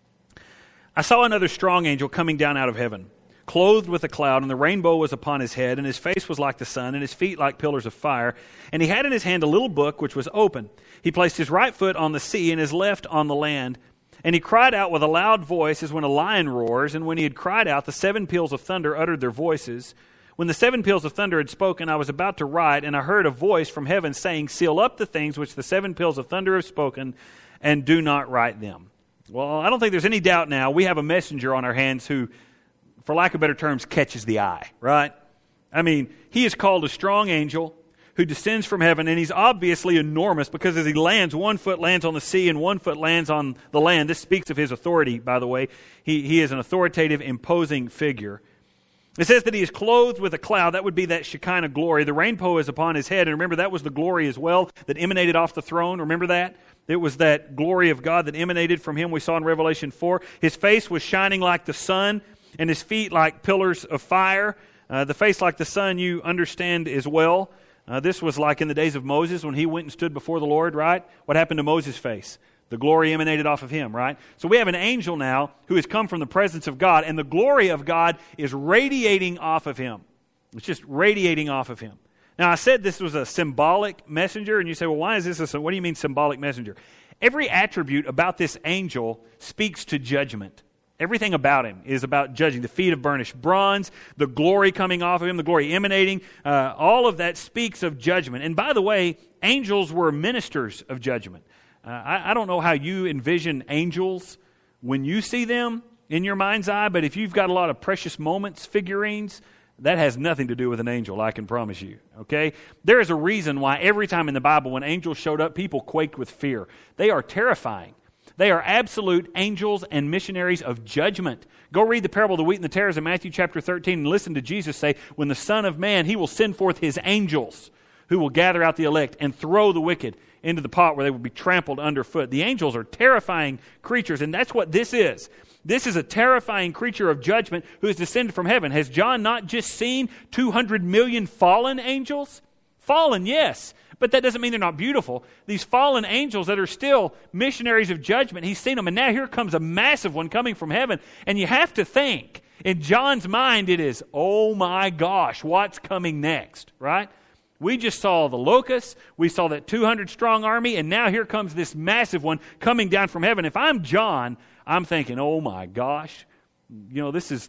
I saw another strong angel coming down out of heaven, clothed with a cloud, and the rainbow was upon his head, and his face was like the sun, and his feet like pillars of fire. And he had in his hand a little book which was open. He placed his right foot on the sea and his left on the land. And he cried out with a loud voice as when a lion roars. And when he had cried out, the seven peals of thunder uttered their voices. When the seven peals of thunder had spoken, I was about to write, and I heard a voice from heaven saying, seal up the things which the seven peals of thunder have spoken, and do not write them. Well, I don't think there's any doubt now. We have a messenger on our hands who, for lack of better terms, catches the eye, right? I mean, he is called a strong angel who descends from heaven, and he's obviously enormous because as he lands, one foot lands on the sea and one foot lands on the land. This speaks of his authority, by the way. He, he is an authoritative, imposing figure. It says that he is clothed with a cloud. That would be that Shekinah glory. The rainbow is upon his head. And remember, that was the glory as well that emanated off the throne. Remember that? It was that glory of God that emanated from him we saw in Revelation four. His face was shining like the sun, and his feet like pillars of fire. Uh, the face like the sun you understand as well. Uh, this was like in the days of Moses when he went and stood before the Lord, right? What happened to Moses' face? The glory emanated off of him, right? So we have an angel now who has come from the presence of God, and the glory of God is radiating off of him. It's just radiating off of him. Now, I said this was a symbolic messenger, and you say, well, why is this a, what do you mean symbolic messenger? Every attribute about this angel speaks to judgment. Everything about him is about judging. The feet of burnished bronze, the glory coming off of him, the glory emanating, uh, all of that speaks of judgment. And by the way, angels were ministers of judgment. Uh, I, I don't know how you envision angels when you see them in your mind's eye, but if you've got a lot of precious moments figurines, that has nothing to do with an angel, I can promise you. Okay? There is a reason why every time in the Bible when angels showed up, people quaked with fear. They are terrifying. They are absolute angels and missionaries of judgment. Go read the parable of the wheat and the tares in Matthew chapter thirteen and listen to Jesus say, when the Son of Man, he will send forth his angels who will gather out the elect and throw the wicked into the pot where they will be trampled underfoot. The angels are terrifying creatures, and that's what this is. This is a terrifying creature of judgment who has descended from heaven. Has John not just seen two hundred million fallen angels? Fallen, yes. But that doesn't mean they're not beautiful. These fallen angels that are still missionaries of judgment, he's seen them. And now here comes a massive one coming from heaven. And you have to think, in John's mind it is, oh my gosh, what's coming next, right? We just saw the locusts, we saw that two hundred strong army, and now here comes this massive one coming down from heaven. If I'm John, I'm thinking, oh my gosh, you know, this is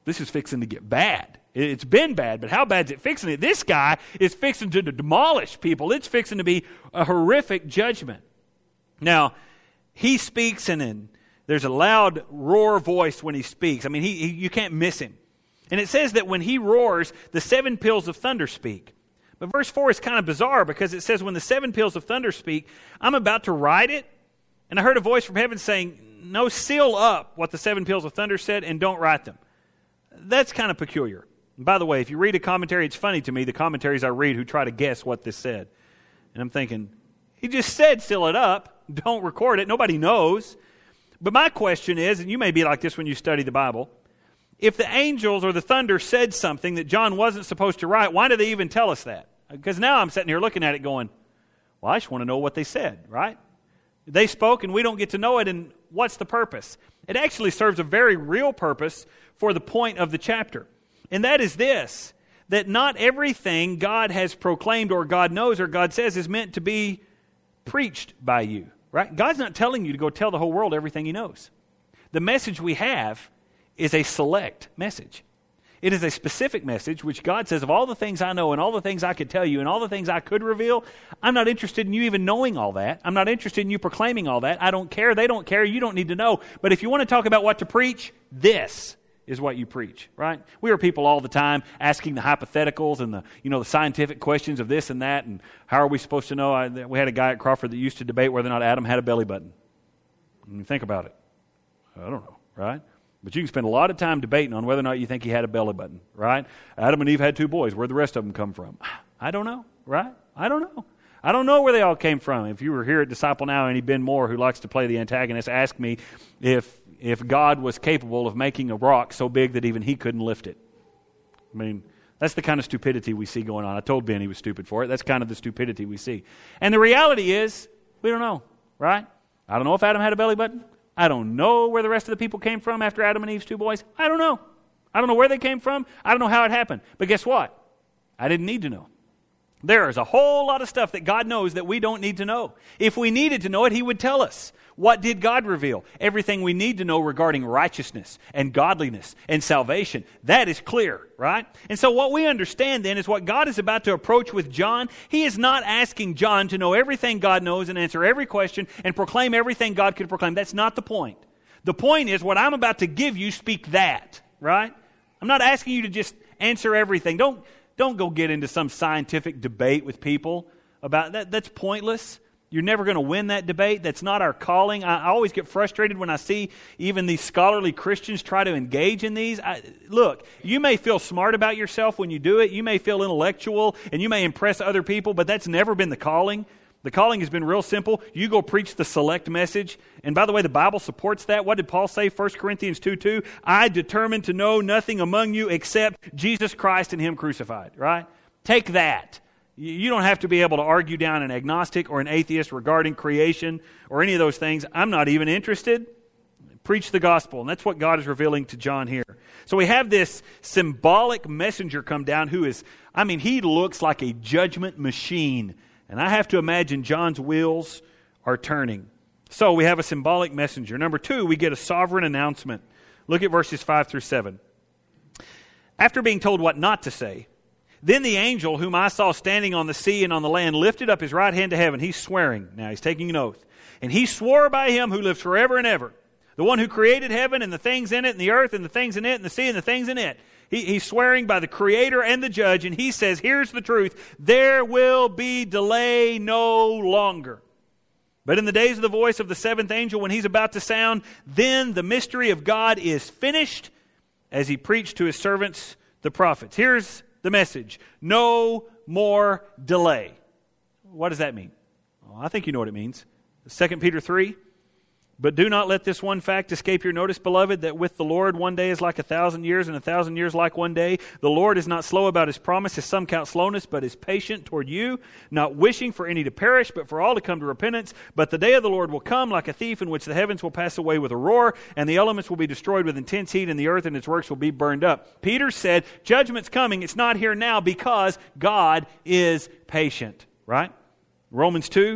this is fixing to get bad. It's been bad, but how bad is it fixing it? This guy is fixing to demolish people. It's fixing to be a horrific judgment. Now, he speaks, and then there's a loud roar voice when he speaks. I mean, he, he you can't miss him. And it says that when he roars, the seven peals of thunder speak. But verse four is kind of bizarre because it says, when the seven peals of thunder speak, I'm about to write it, and I heard a voice from heaven saying, no, seal up what the seven peals of thunder said and don't write them. That's kind of peculiar. And by the way, if you read a commentary, it's funny to me, the commentaries I read who try to guess what this said. And I'm thinking, he just said seal it up, don't record it, nobody knows. But my question is, and you may be like this when you study the Bible, if the angels or the thunder said something that John wasn't supposed to write, why did they even tell us that? Because now I'm sitting here looking at it going, well, I just want to know what they said, right? They spoke and we don't get to know it, and what's the purpose? It actually serves a very real purpose for the point of the chapter. And that is this, that not everything God has proclaimed or God knows or God says is meant to be preached by you, right? God's not telling you to go tell the whole world everything He knows. The message we have is a select message. It is a specific message which God says, of all the things I know and all the things I could tell you and all the things I could reveal, I'm not interested in you even knowing all that. I'm not interested in you proclaiming all that. I don't care. They don't care. You don't need to know. But if you want to talk about what to preach, this is what you preach, right? We are people all the time asking the hypotheticals and the, you know, the scientific questions of this and that, and how are we supposed to know? I, we had a guy at Crawford that used to debate whether or not Adam had a belly button. I mean, think about it. I don't know, right? But you can spend a lot of time debating on whether or not you think he had a belly button, right? Adam and Eve had two boys. Where'd the rest of them come from? I don't know, right? I don't know. I don't know where they all came from. If you were here at Disciple Now, any Ben Moore who likes to play the antagonist, asked me if if God was capable of making a rock so big that even he couldn't lift it. I mean, that's the kind of stupidity we see going on. I told Ben he was stupid for it. That's kind of the stupidity we see. And the reality is, we don't know, right? I don't know if Adam had a belly button. I don't know where the rest of the people came from after Adam and Eve's two boys. I don't know. I don't know where they came from. I don't know how it happened. But guess what? I didn't need to know. There is a whole lot of stuff that God knows that we don't need to know. If we needed to know it, He would tell us. What did God reveal? Everything we need to know regarding righteousness and godliness and salvation. That is clear, right? And so what we understand then is what God is about to approach with John. He is not asking John to know everything God knows and answer every question and proclaim everything God could proclaim. That's not the point. The point is what I'm about to give you, speak that, right? I'm not asking you to just answer everything. Don't Don't go get into some scientific debate with people about that. That's pointless. You're never going to win that debate. That's not our calling. I, I always get frustrated when I see even these scholarly Christians try to engage in these. I, look, you may feel smart about yourself when you do it. You may feel intellectual and you may impress other people, but that's never been the calling. The calling has been real simple. You go preach the select message. And by the way, the Bible supports that. What did Paul say? First Corinthians two two, I determined to know nothing among you except Jesus Christ and Him crucified, right? Take that. You don't have to be able to argue down an agnostic or an atheist regarding creation or any of those things. I'm not even interested. Preach the gospel. And that's what God is revealing to John here. So we have this symbolic messenger come down who is, I mean, he looks like a judgment machine. And I have to imagine John's wheels are turning. So we have a symbolic messenger. Number two, we get a sovereign announcement. Look at verses five through seven. After being told what not to say, then the angel whom I saw standing on the sea and on the land lifted up his right hand to heaven. He's swearing. Now he's taking an oath. And he swore by Him who lives forever and ever, the one who created heaven and the things in it and the earth and the things in it and the sea and the things in it. He, he's swearing by the Creator and the Judge, and he says, here's the truth, there will be delay no longer. But in the days of the voice of the seventh angel, when he's about to sound, then the mystery of God is finished, as He preached to His servants, the prophets. Here's the message, no more delay. What does that mean? Well, I think you know what it means. Second Peter three, but do not let this one fact escape your notice, beloved, that with the Lord one day is like a thousand years, and a thousand years like one day. The Lord is not slow about His promise, as some count slowness, but is patient toward you, not wishing for any to perish, but for all to come to repentance. But the day of the Lord will come like a thief, in which the heavens will pass away with a roar, and the elements will be destroyed with intense heat, and the earth and its works will be burned up. Peter said, judgment's coming. It's not here now because God is patient, right? Romans two,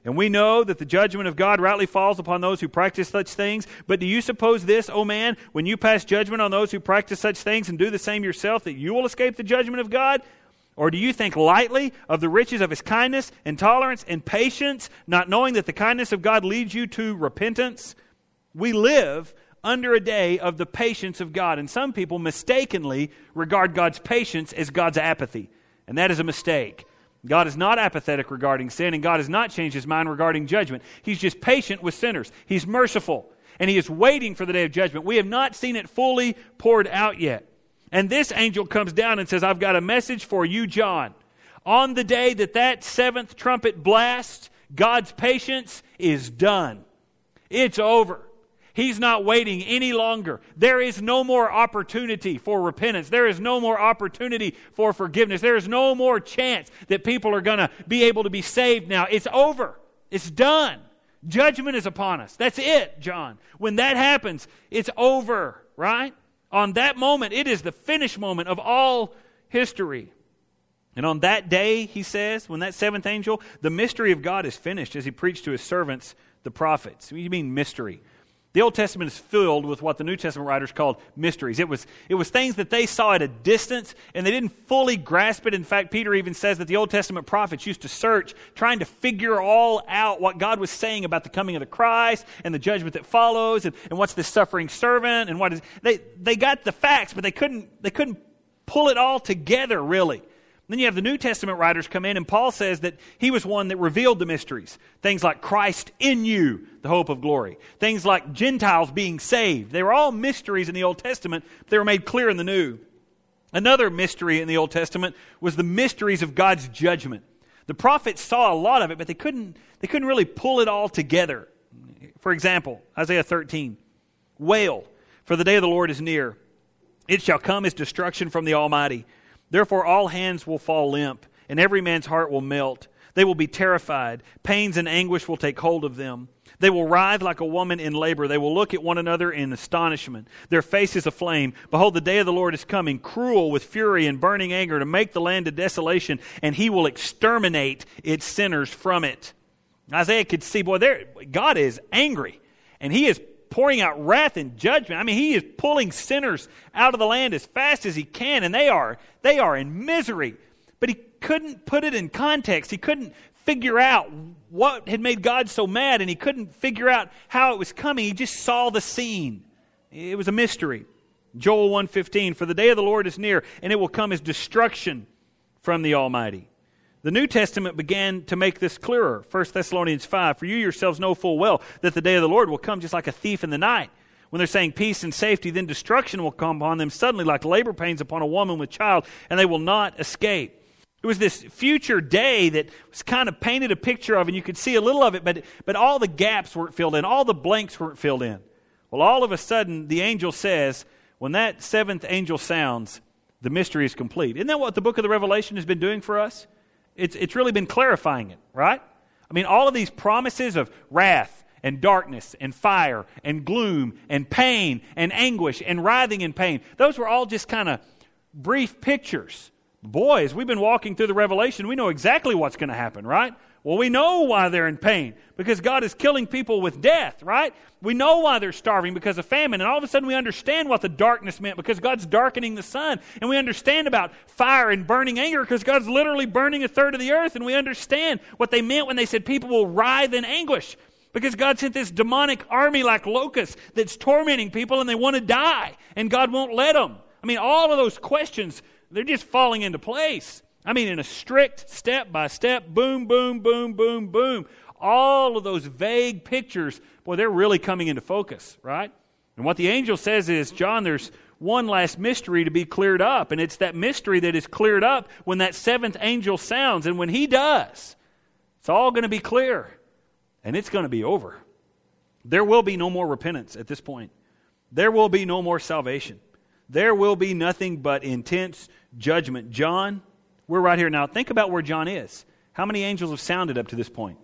And we know that the judgment of God rightly falls upon those who practice such things. But do you suppose this, O man, when you pass judgment on those who practice such things and do the same yourself, that you will escape the judgment of God? Or do you think lightly of the riches of His kindness and tolerance and patience, not knowing that the kindness of God leads you to repentance? We live under a day of the patience of God. And some people mistakenly regard God's patience as God's apathy. And that is a mistake. God is not apathetic regarding sin, and God has not changed His mind regarding judgment. He's just patient with sinners. He's merciful, and He is waiting for the day of judgment. We have not seen it fully poured out yet. And this angel comes down and says, I've got a message for you, John. On the day that that seventh trumpet blasts, God's patience is done. It's over. He's not waiting any longer. There is no more opportunity for repentance. There is no more opportunity for forgiveness. There is no more chance that people are going to be able to be saved now. It's over. It's done. Judgment is upon us. That's it, John. When that happens, it's over, right? On that moment, it is the finish moment of all history. And on that day, he says, when that seventh angel, the mystery of God is finished as He preached to His servants, the prophets. What do you mean mystery? The Old Testament is filled with what the New Testament writers called mysteries. It was, it was things that they saw at a distance and they didn't fully grasp it. In fact, Peter even says that the Old Testament prophets used to search, trying to figure all out what God was saying about the coming of the Christ and the judgment that follows and, and what's this suffering servant and what is... They, they got the facts, but they couldn't, they couldn't pull it all together, really. Then you have the New Testament writers come in, and Paul says that he was one that revealed the mysteries. Things like Christ in you, the hope of glory. Things like Gentiles being saved. They were all mysteries in the Old Testament, but they were made clear in the New. Another mystery in the Old Testament was the mysteries of God's judgment. The prophets saw a lot of it, but they couldn't, they couldn't really pull it all together. For example, Isaiah thirteen. Wail, for the day of the Lord is near. It shall come as destruction from the Almighty. Therefore all hands will fall limp, and every man's heart will melt. They will be terrified. Pains and anguish will take hold of them. They will writhe like a woman in labor. They will look at one another in astonishment. Their faces aflame. Behold, the day of the Lord is coming, cruel with fury and burning anger, to make the land a desolation, and He will exterminate its sinners from it. Isaiah could see, boy, there God is angry, and He is pouring out wrath and judgment. I mean, He is pulling sinners out of the land as fast as He can, and they are they are in misery. But He couldn't put it in context. He couldn't figure out what had made God so mad, and He couldn't figure out how it was coming. He just saw the scene. It was a mystery. Joel one fifteen, for the day of the Lord is near, and it will come as destruction from the Almighty. The New Testament began to make this clearer. First Thessalonians five, for you yourselves know full well that the day of the Lord will come just like a thief in the night. When they're saying peace and safety, then destruction will come upon them suddenly like labor pains upon a woman with child, and they will not escape. It was this future day that was kind of painted a picture of, and you could see a little of it, but, but all the gaps weren't filled in. All the blanks weren't filled in. Well, all of a sudden, the angel says, when that seventh angel sounds, the mystery is complete. Isn't that what the book of the Revelation has been doing for us? It's, it's really been clarifying it, right? I mean, all of these promises of wrath and darkness and fire and gloom and pain and anguish and writhing in pain, those were all just kind of brief pictures. Boy, as we've been walking through the Revelation, we know exactly what's going to happen, right? Well, we know why they're in pain, because God is killing people with death, right? We know why they're starving, because of famine, and all of a sudden we understand what the darkness meant, because God's darkening the sun, and we understand about fire and burning anger, because God's literally burning a third of the earth, and we understand what they meant when they said people will writhe in anguish, because God sent this demonic army like locusts that's tormenting people, and they want to die, and God won't let them. I mean, all of those questions, they're just falling into place. I mean, in a strict step-by-step, boom, boom, boom, boom, boom. All of those vague pictures, boy, they're really coming into focus, right? And what the angel says is, John, there's one last mystery to be cleared up, and it's that mystery that is cleared up when that seventh angel sounds. And when he does, it's all going to be clear, and it's going to be over. There will be no more repentance at this point. There will be no more salvation. There will be nothing but intense judgment. John, we're right here now. Think about where John is. How many angels have sounded up to this point?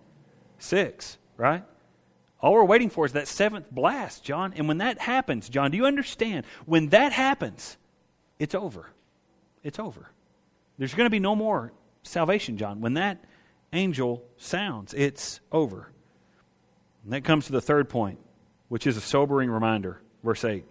Six, right? All we're waiting for is that seventh blast, John. And when that happens, John, do you understand? When that happens, it's over. It's over. There's going to be no more salvation, John. When that angel sounds. It's over. And that comes to the third point, which is a sobering reminder. Verse eight.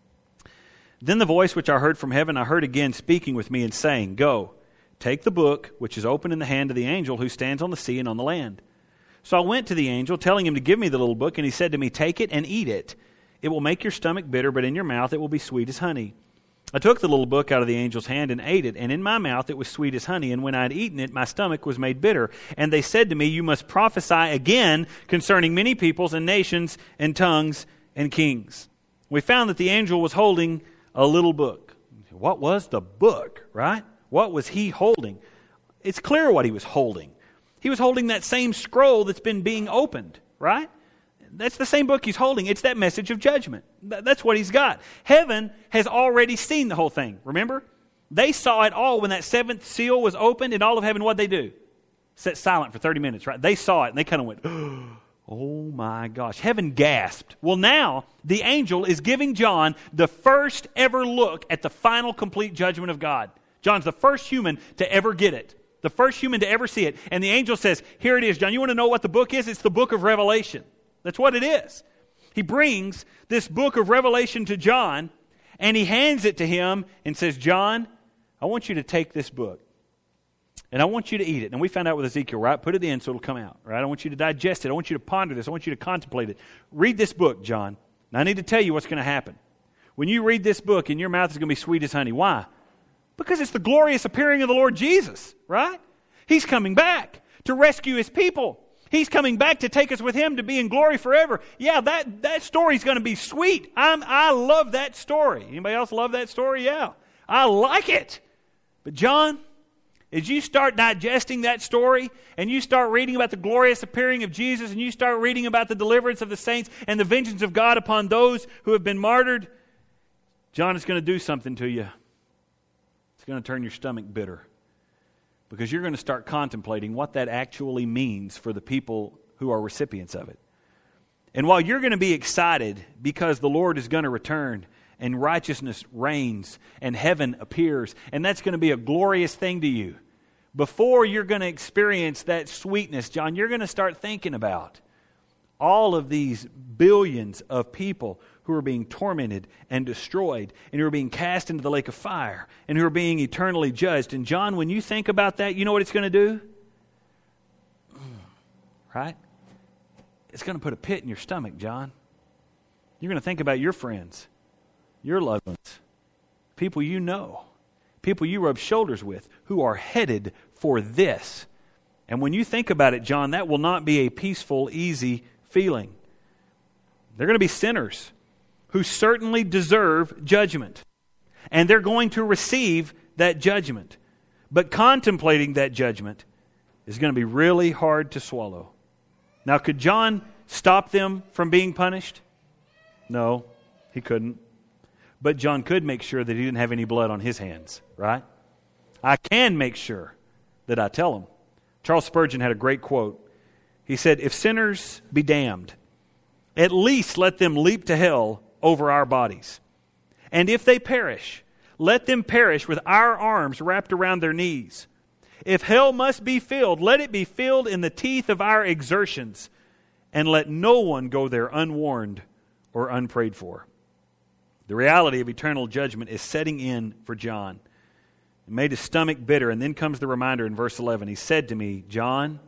Then the voice which I heard from heaven, I heard again speaking with me and saying, Go, take the book which is open in the hand of the angel who stands on the sea and on the land. So I went to the angel, telling him to give me the little book, and he said to me, Take it and eat it. It will make your stomach bitter, but in your mouth it will be sweet as honey. I took the little book out of the angel's hand and ate it, and in my mouth it was sweet as honey, and when I had eaten it, my stomach was made bitter. And they said to me, You must prophesy again concerning many peoples and nations and tongues and kings. We found that the angel was holding a little book. What was the book, right? What was he holding? It's clear what he was holding. He was holding that same scroll that's been being opened, right? That's the same book he's holding. It's that message of judgment. That's what he's got. Heaven has already seen the whole thing, remember? They saw it all when that seventh seal was opened, and all of heaven, what'd they do? Sat silent for thirty minutes, right? They saw it, and they kind of went, oh my gosh. Heaven gasped. Well, now, the angel is giving John the first ever look at the final complete judgment of God. John's the first human to ever get it. The first human to ever see it. And the angel says, here it is, John. You want to know what the book is? It's the book of Revelation. That's what it is. He brings this book of Revelation to John, and he hands it to him and says, John, I want you to take this book, and I want you to eat it. And we found out with Ezekiel, right? Put it in so it'll come out, right? I want you to digest it. I want you to ponder this. I want you to contemplate it. Read this book, John. Now, I need to tell you what's going to happen. When you read this book, in your mouth is going to be sweet as honey. Why? Because it's the glorious appearing of the Lord Jesus, right? He's coming back to rescue His people. He's coming back to take us with Him to be in glory forever. Yeah, that, that story's going to be sweet. I'm, I love that story. Anybody else love that story? Yeah. I like it. But John, as you start digesting that story and you start reading about the glorious appearing of Jesus and you start reading about the deliverance of the saints and the vengeance of God upon those who have been martyred, John, is going to do something to you. It's going to turn your stomach bitter. Because you're going to start contemplating what that actually means for the people who are recipients of it. And while you're going to be excited because the Lord is going to return and righteousness reigns and heaven appears, and that's going to be a glorious thing to you, before you're going to experience that sweetness, John, you're going to start thinking about all of these billions of people who are being tormented and destroyed and who are being cast into the lake of fire and who are being eternally judged. And John, when you think about that, you know what it's going to do? Right? It's going to put a pit in your stomach, John. You're going to think about your friends, your loved ones, people you know, people you rub shoulders with who are headed for this. And when you think about it, John, that will not be a peaceful, easy feeling. They're going to be sinners who certainly deserve judgment. And they're going to receive that judgment. But contemplating that judgment is going to be really hard to swallow. Now, could John stop them from being punished? No, he couldn't. But John could make sure that he didn't have any blood on his hands, right? I can make sure that I tell them. Charles Spurgeon had a great quote. He said, if sinners be damned, at least let them leap to hell over our bodies. And if they perish, let them perish with our arms wrapped around their knees. If hell must be filled, let it be filled in the teeth of our exertions, and let no one go there unwarned or unprayed for. The reality of eternal judgment is setting in for John. It made his stomach bitter, and then comes the reminder in verse eleven. He said to me, John,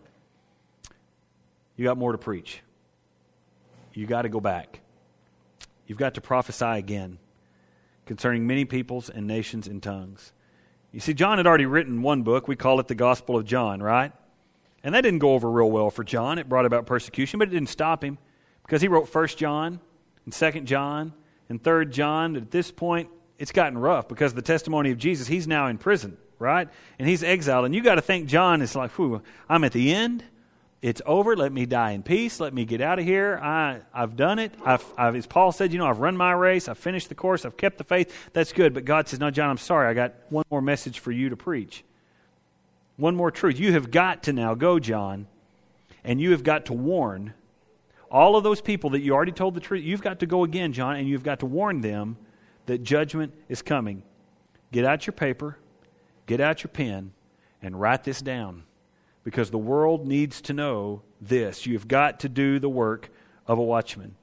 you got more to preach. You got to go back. You've got to prophesy again concerning many peoples and nations and tongues. You see, John had already written one book. We call it the Gospel of John, right? And that didn't go over real well for John. It brought about persecution, but it didn't stop him because he wrote First John and Second John and Third John. At this point, it's gotten rough because of the testimony of Jesus. He's now in prison, right? And he's exiled. And you got to think John is like, whew, I'm at the end. It's over. Let me die in peace. Let me get out of here. I, I've done it. I've, I've, as Paul said, you know, I've run my race. I've finished the course. I've kept the faith. That's good. But God says, no, John, I'm sorry. I got one more message for you to preach. One more truth. You have got to now go, John, and you have got to warn all of those people that you already told the truth. You've got to go again, John, and you've got to warn them that judgment is coming. Get out your paper, get out your pen, and write this down. because the world needs to know this. You've got to do the work of a watchman.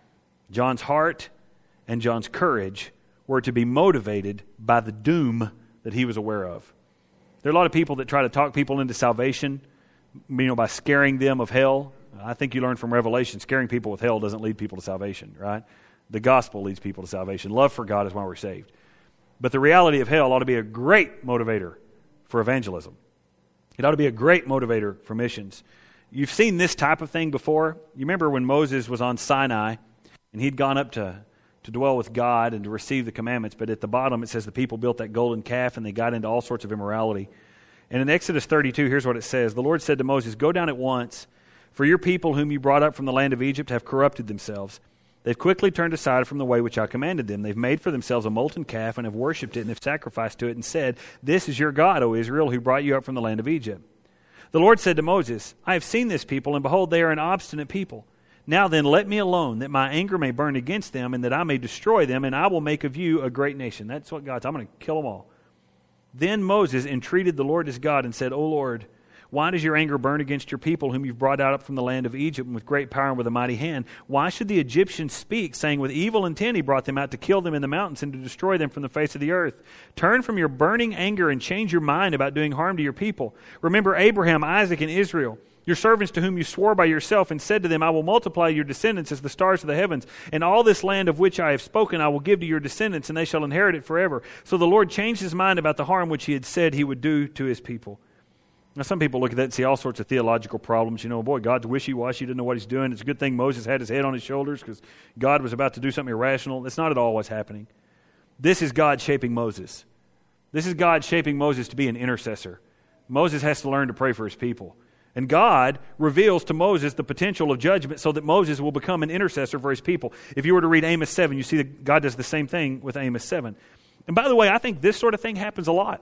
John's heart and John's courage were to be motivated by the doom that he was aware of. There are a lot of people that try to talk people into salvation, you know, by scaring them of hell. I think you learn from Revelation, scaring people with hell doesn't lead people to salvation, right? The gospel leads people to salvation. Love for God is why we're saved. But the reality of hell ought to be a great motivator for evangelism. It ought to be a great motivator for missions. You've seen this type of thing before. You remember when Moses was on Sinai and he'd gone up to, to dwell with God and to receive the commandments, but at the bottom it says the people built that golden calf and they got into all sorts of immorality. And in Exodus thirty-two, here's what it says. The Lord said to Moses, "Go down at once, for your people whom you brought up from the land of Egypt have corrupted themselves. They've quickly turned aside from the way which I commanded them. They've made for themselves a molten calf and have worshipped it and have sacrificed to it and said, 'This is your God, O Israel, who brought you up from the land of Egypt.' The Lord said to Moses, 'I have seen this people, and behold, they are an obstinate people. Now then, let me alone, that my anger may burn against them, and that I may destroy them, and I will make of you a great nation.'" That's what God's, I'm going to kill them all. Then Moses entreated the Lord his God and said, "O Lord, why does your anger burn against your people whom you've brought out up from the land of Egypt and with great power and with a mighty hand? Why should the Egyptians speak, saying, 'With evil intent he brought them out to kill them in the mountains and to destroy them from the face of the earth'? Turn from your burning anger and change your mind about doing harm to your people. Remember Abraham, Isaac, and Israel, your servants to whom you swore by yourself and said to them, 'I will multiply your descendants as the stars of the heavens, and all this land of which I have spoken I will give to your descendants, and they shall inherit it forever.' So the Lord changed his mind about the harm which he had said he would do to his people." Now, some people look at that and see all sorts of theological problems. You know, boy, God's wishy-washy, doesn't know what he's doing. It's a good thing Moses had his head on his shoulders because God was about to do something irrational. That's not at all what's happening. This is God shaping Moses. This is God shaping Moses to be an intercessor. Moses has to learn to pray for his people. And God reveals to Moses the potential of judgment so that Moses will become an intercessor for his people. If you were to read Amos seven, you see that God does the same thing with Amos seven. And by the way, I think this sort of thing happens a lot.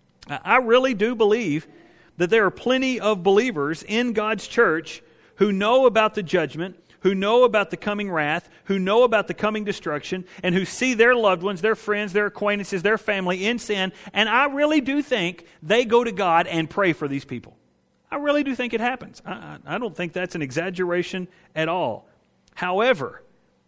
I really do believe that there are plenty of believers in God's church who know about the judgment, who know about the coming wrath, who know about the coming destruction, and who see their loved ones, their friends, their acquaintances, their family in sin. And I really do think they go to God and pray for these people. I really do think it happens. I, I don't think that's an exaggeration at all. However,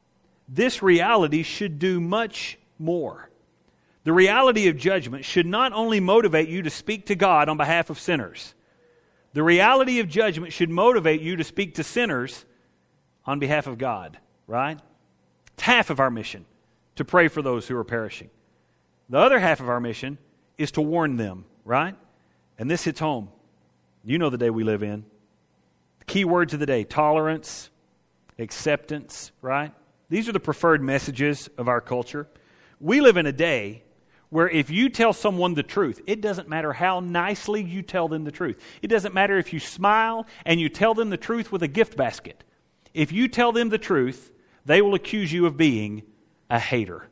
this reality should do much more. The reality of judgment should not only motivate you to speak to God on behalf of sinners. The reality of judgment should motivate you to speak to sinners on behalf of God, right? It's half of our mission, to pray for those who are perishing. The other half of our mission is to warn them, right? And this hits home. You know the day we live in. The key words of the day: tolerance, acceptance, right? These are the preferred messages of our culture. We live in a day where if you tell someone the truth, it doesn't matter how nicely you tell them the truth. It doesn't matter if you smile and you tell them the truth with a gift basket. If you tell them the truth, they will accuse you of being a hater.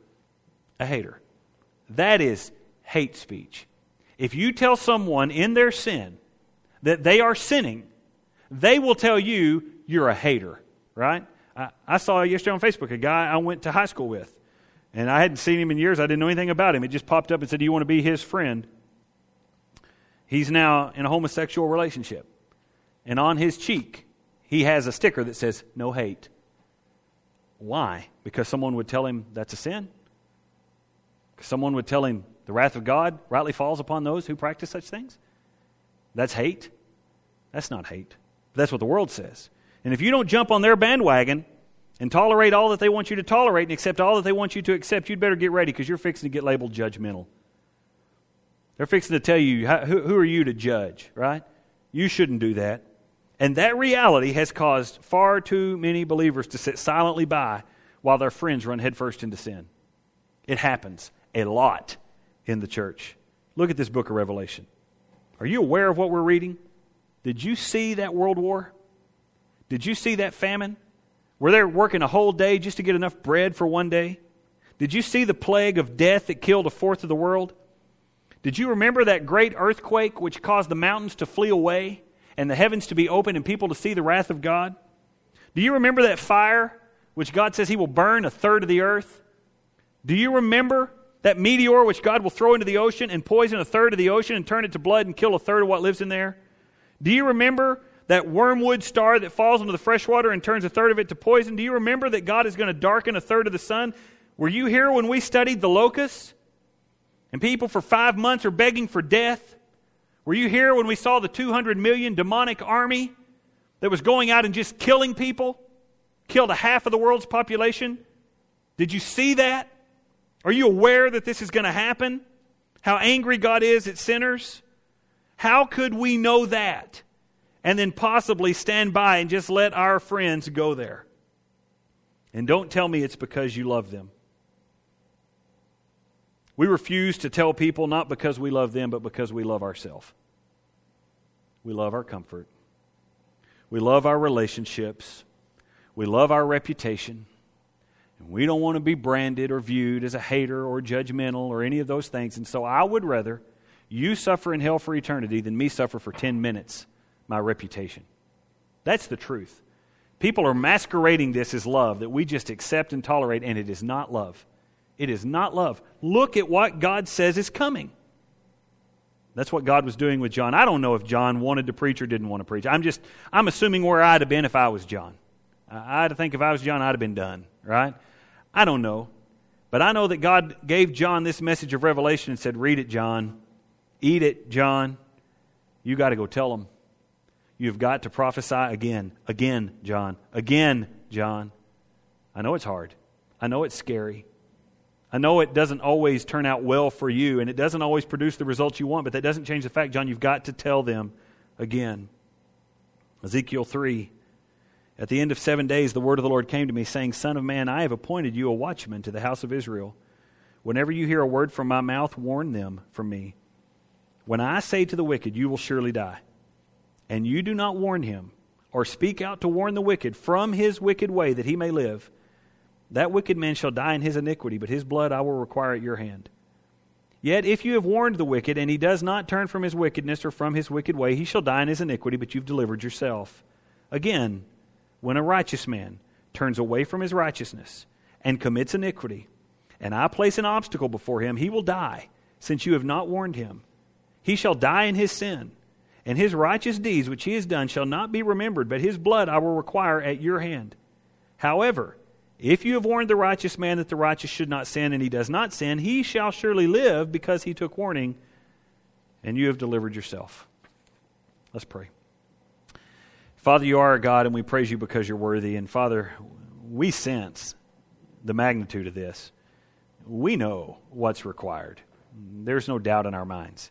A hater. That is hate speech. If you tell someone in their sin that they are sinning, they will tell you you're a hater, right? I, I saw yesterday on Facebook a guy I went to high school with. And I hadn't seen him in years. I didn't know anything about him. It just popped up and said, "Do you want to be his friend?" He's now in a homosexual relationship. And on his cheek, he has a sticker that says, "No hate." Why? Because someone would tell him that's a sin? Because someone would tell him the wrath of God rightly falls upon those who practice such things? That's hate? That's not hate. That's what the world says. And if you don't jump on their bandwagon and tolerate all that they want you to tolerate and accept all that they want you to accept, you'd better get ready because you're fixing to get labeled judgmental. They're fixing to tell you, who, who are you to judge, right? You shouldn't do that. And that reality has caused far too many believers to sit silently by while their friends run headfirst into sin. It happens a lot in the church. Look at this book of Revelation. Are you aware of what we're reading? Did you see that world war? Did you see that famine? Were they working a whole day just to get enough bread for one day? Did you see the plague of death that killed a fourth of the world? Did you remember that great earthquake which caused the mountains to flee away and the heavens to be open and people to see the wrath of God? Do you remember that fire which God says He will burn a third of the earth? Do you remember that meteor which God will throw into the ocean and poison a third of the ocean and turn it to blood and kill a third of what lives in there? Do you remember that wormwood star that falls into the fresh water and turns a third of it to poison? Do you remember that God is going to darken a third of the sun? Were you here when we studied the locusts? And people for five months are begging for death? Were you here when we saw the two hundred million demonic army that was going out and just killing people? Killed a half of the world's population? Did you see that? Are you aware that this is going to happen? How angry God is at sinners? How could we know that and then possibly stand by and just let our friends go there? And don't tell me it's because you love them. We refuse to tell people not because we love them, but because we love ourselves. We love our comfort. We love our relationships. We love our reputation. And we don't want to be branded or viewed as a hater or judgmental or any of those things. And so I would rather you suffer in hell for eternity than me suffer for ten minutes, my reputation. That's the truth. People are masquerading this as love, that we just accept and tolerate, and it is not love. It is not love. Look at what God says is coming. That's what God was doing with John. I don't know if John wanted to preach or didn't want to preach. I'm just, I'm assuming where I'd have been if I was John. I had to think if I was John, I'd have been done, right? I don't know. But I know that God gave John this message of revelation and said, read it, John. Eat it, John. You got to go tell them. You've got to prophesy again. Again, John. Again, John. I know it's hard. I know it's scary. I know it doesn't always turn out well for you, and it doesn't always produce the results you want, but that doesn't change the fact, John, you've got to tell them again. Ezekiel three. At the end of seven days, the word of the Lord came to me, saying, Son of man, I have appointed you a watchman to the house of Israel. Whenever you hear a word from my mouth, warn them from me. When I say to the wicked, you will surely die, and you do not warn him, or speak out to warn the wicked from his wicked way, that he may live, that wicked man shall die in his iniquity, but his blood I will require at your hand. Yet if you have warned the wicked, and he does not turn from his wickedness or from his wicked way, he shall die in his iniquity, but you've delivered yourself. Again, when a righteous man turns away from his righteousness and commits iniquity, and I place an obstacle before him, he will die, since you have not warned him. He shall die in his sin, and his righteous deeds which he has done shall not be remembered, but his blood I will require at your hand. However, if you have warned the righteous man that the righteous should not sin, and he does not sin, he shall surely live because he took warning, and you have delivered yourself. Let's pray. Father, you are our God, and we praise you because you're worthy. And Father, we sense the magnitude of this. We know what's required. There's no doubt in our minds.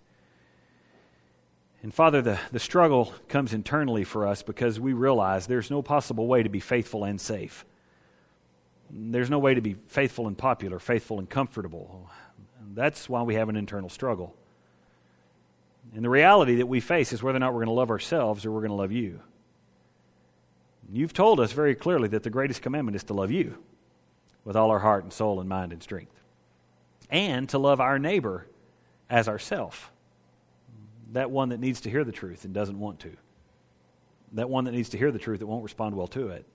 And Father, the, the struggle comes internally for us because we realize there's no possible way to be faithful and safe. There's no way to be faithful and popular, faithful and comfortable. That's why we have an internal struggle. And the reality that we face is whether or not we're going to love ourselves or we're going to love you. You've told us very clearly that the greatest commandment is to love you with all our heart and soul and mind and strength. And to love our neighbor as ourself. That one that needs to hear the truth and doesn't want to. That one that needs to hear the truth that won't respond well to it.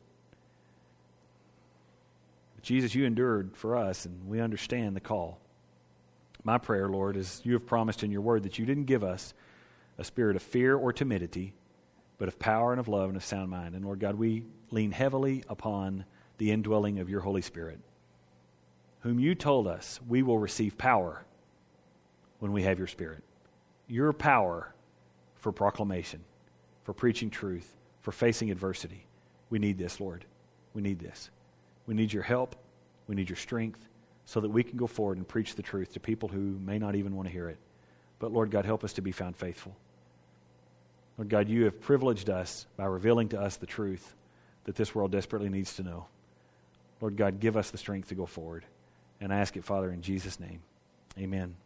Jesus, you endured for us, and we understand the call. My prayer, Lord, is you have promised in your word that you didn't give us a spirit of fear or timidity, but of power and of love and of sound mind. And Lord God, we lean heavily upon the indwelling of your Holy Spirit, whom you told us we will receive power when we have your Spirit. Your power for proclamation, for preaching truth, for facing adversity. We need this, Lord. We need this. We need your help. We need your strength so that we can go forward and preach the truth to people who may not even want to hear it. But Lord God, help us to be found faithful. Lord God, you have privileged us by revealing to us the truth that this world desperately needs to know. Lord God, give us the strength to go forward. And I ask it, Father, in Jesus' name. Amen.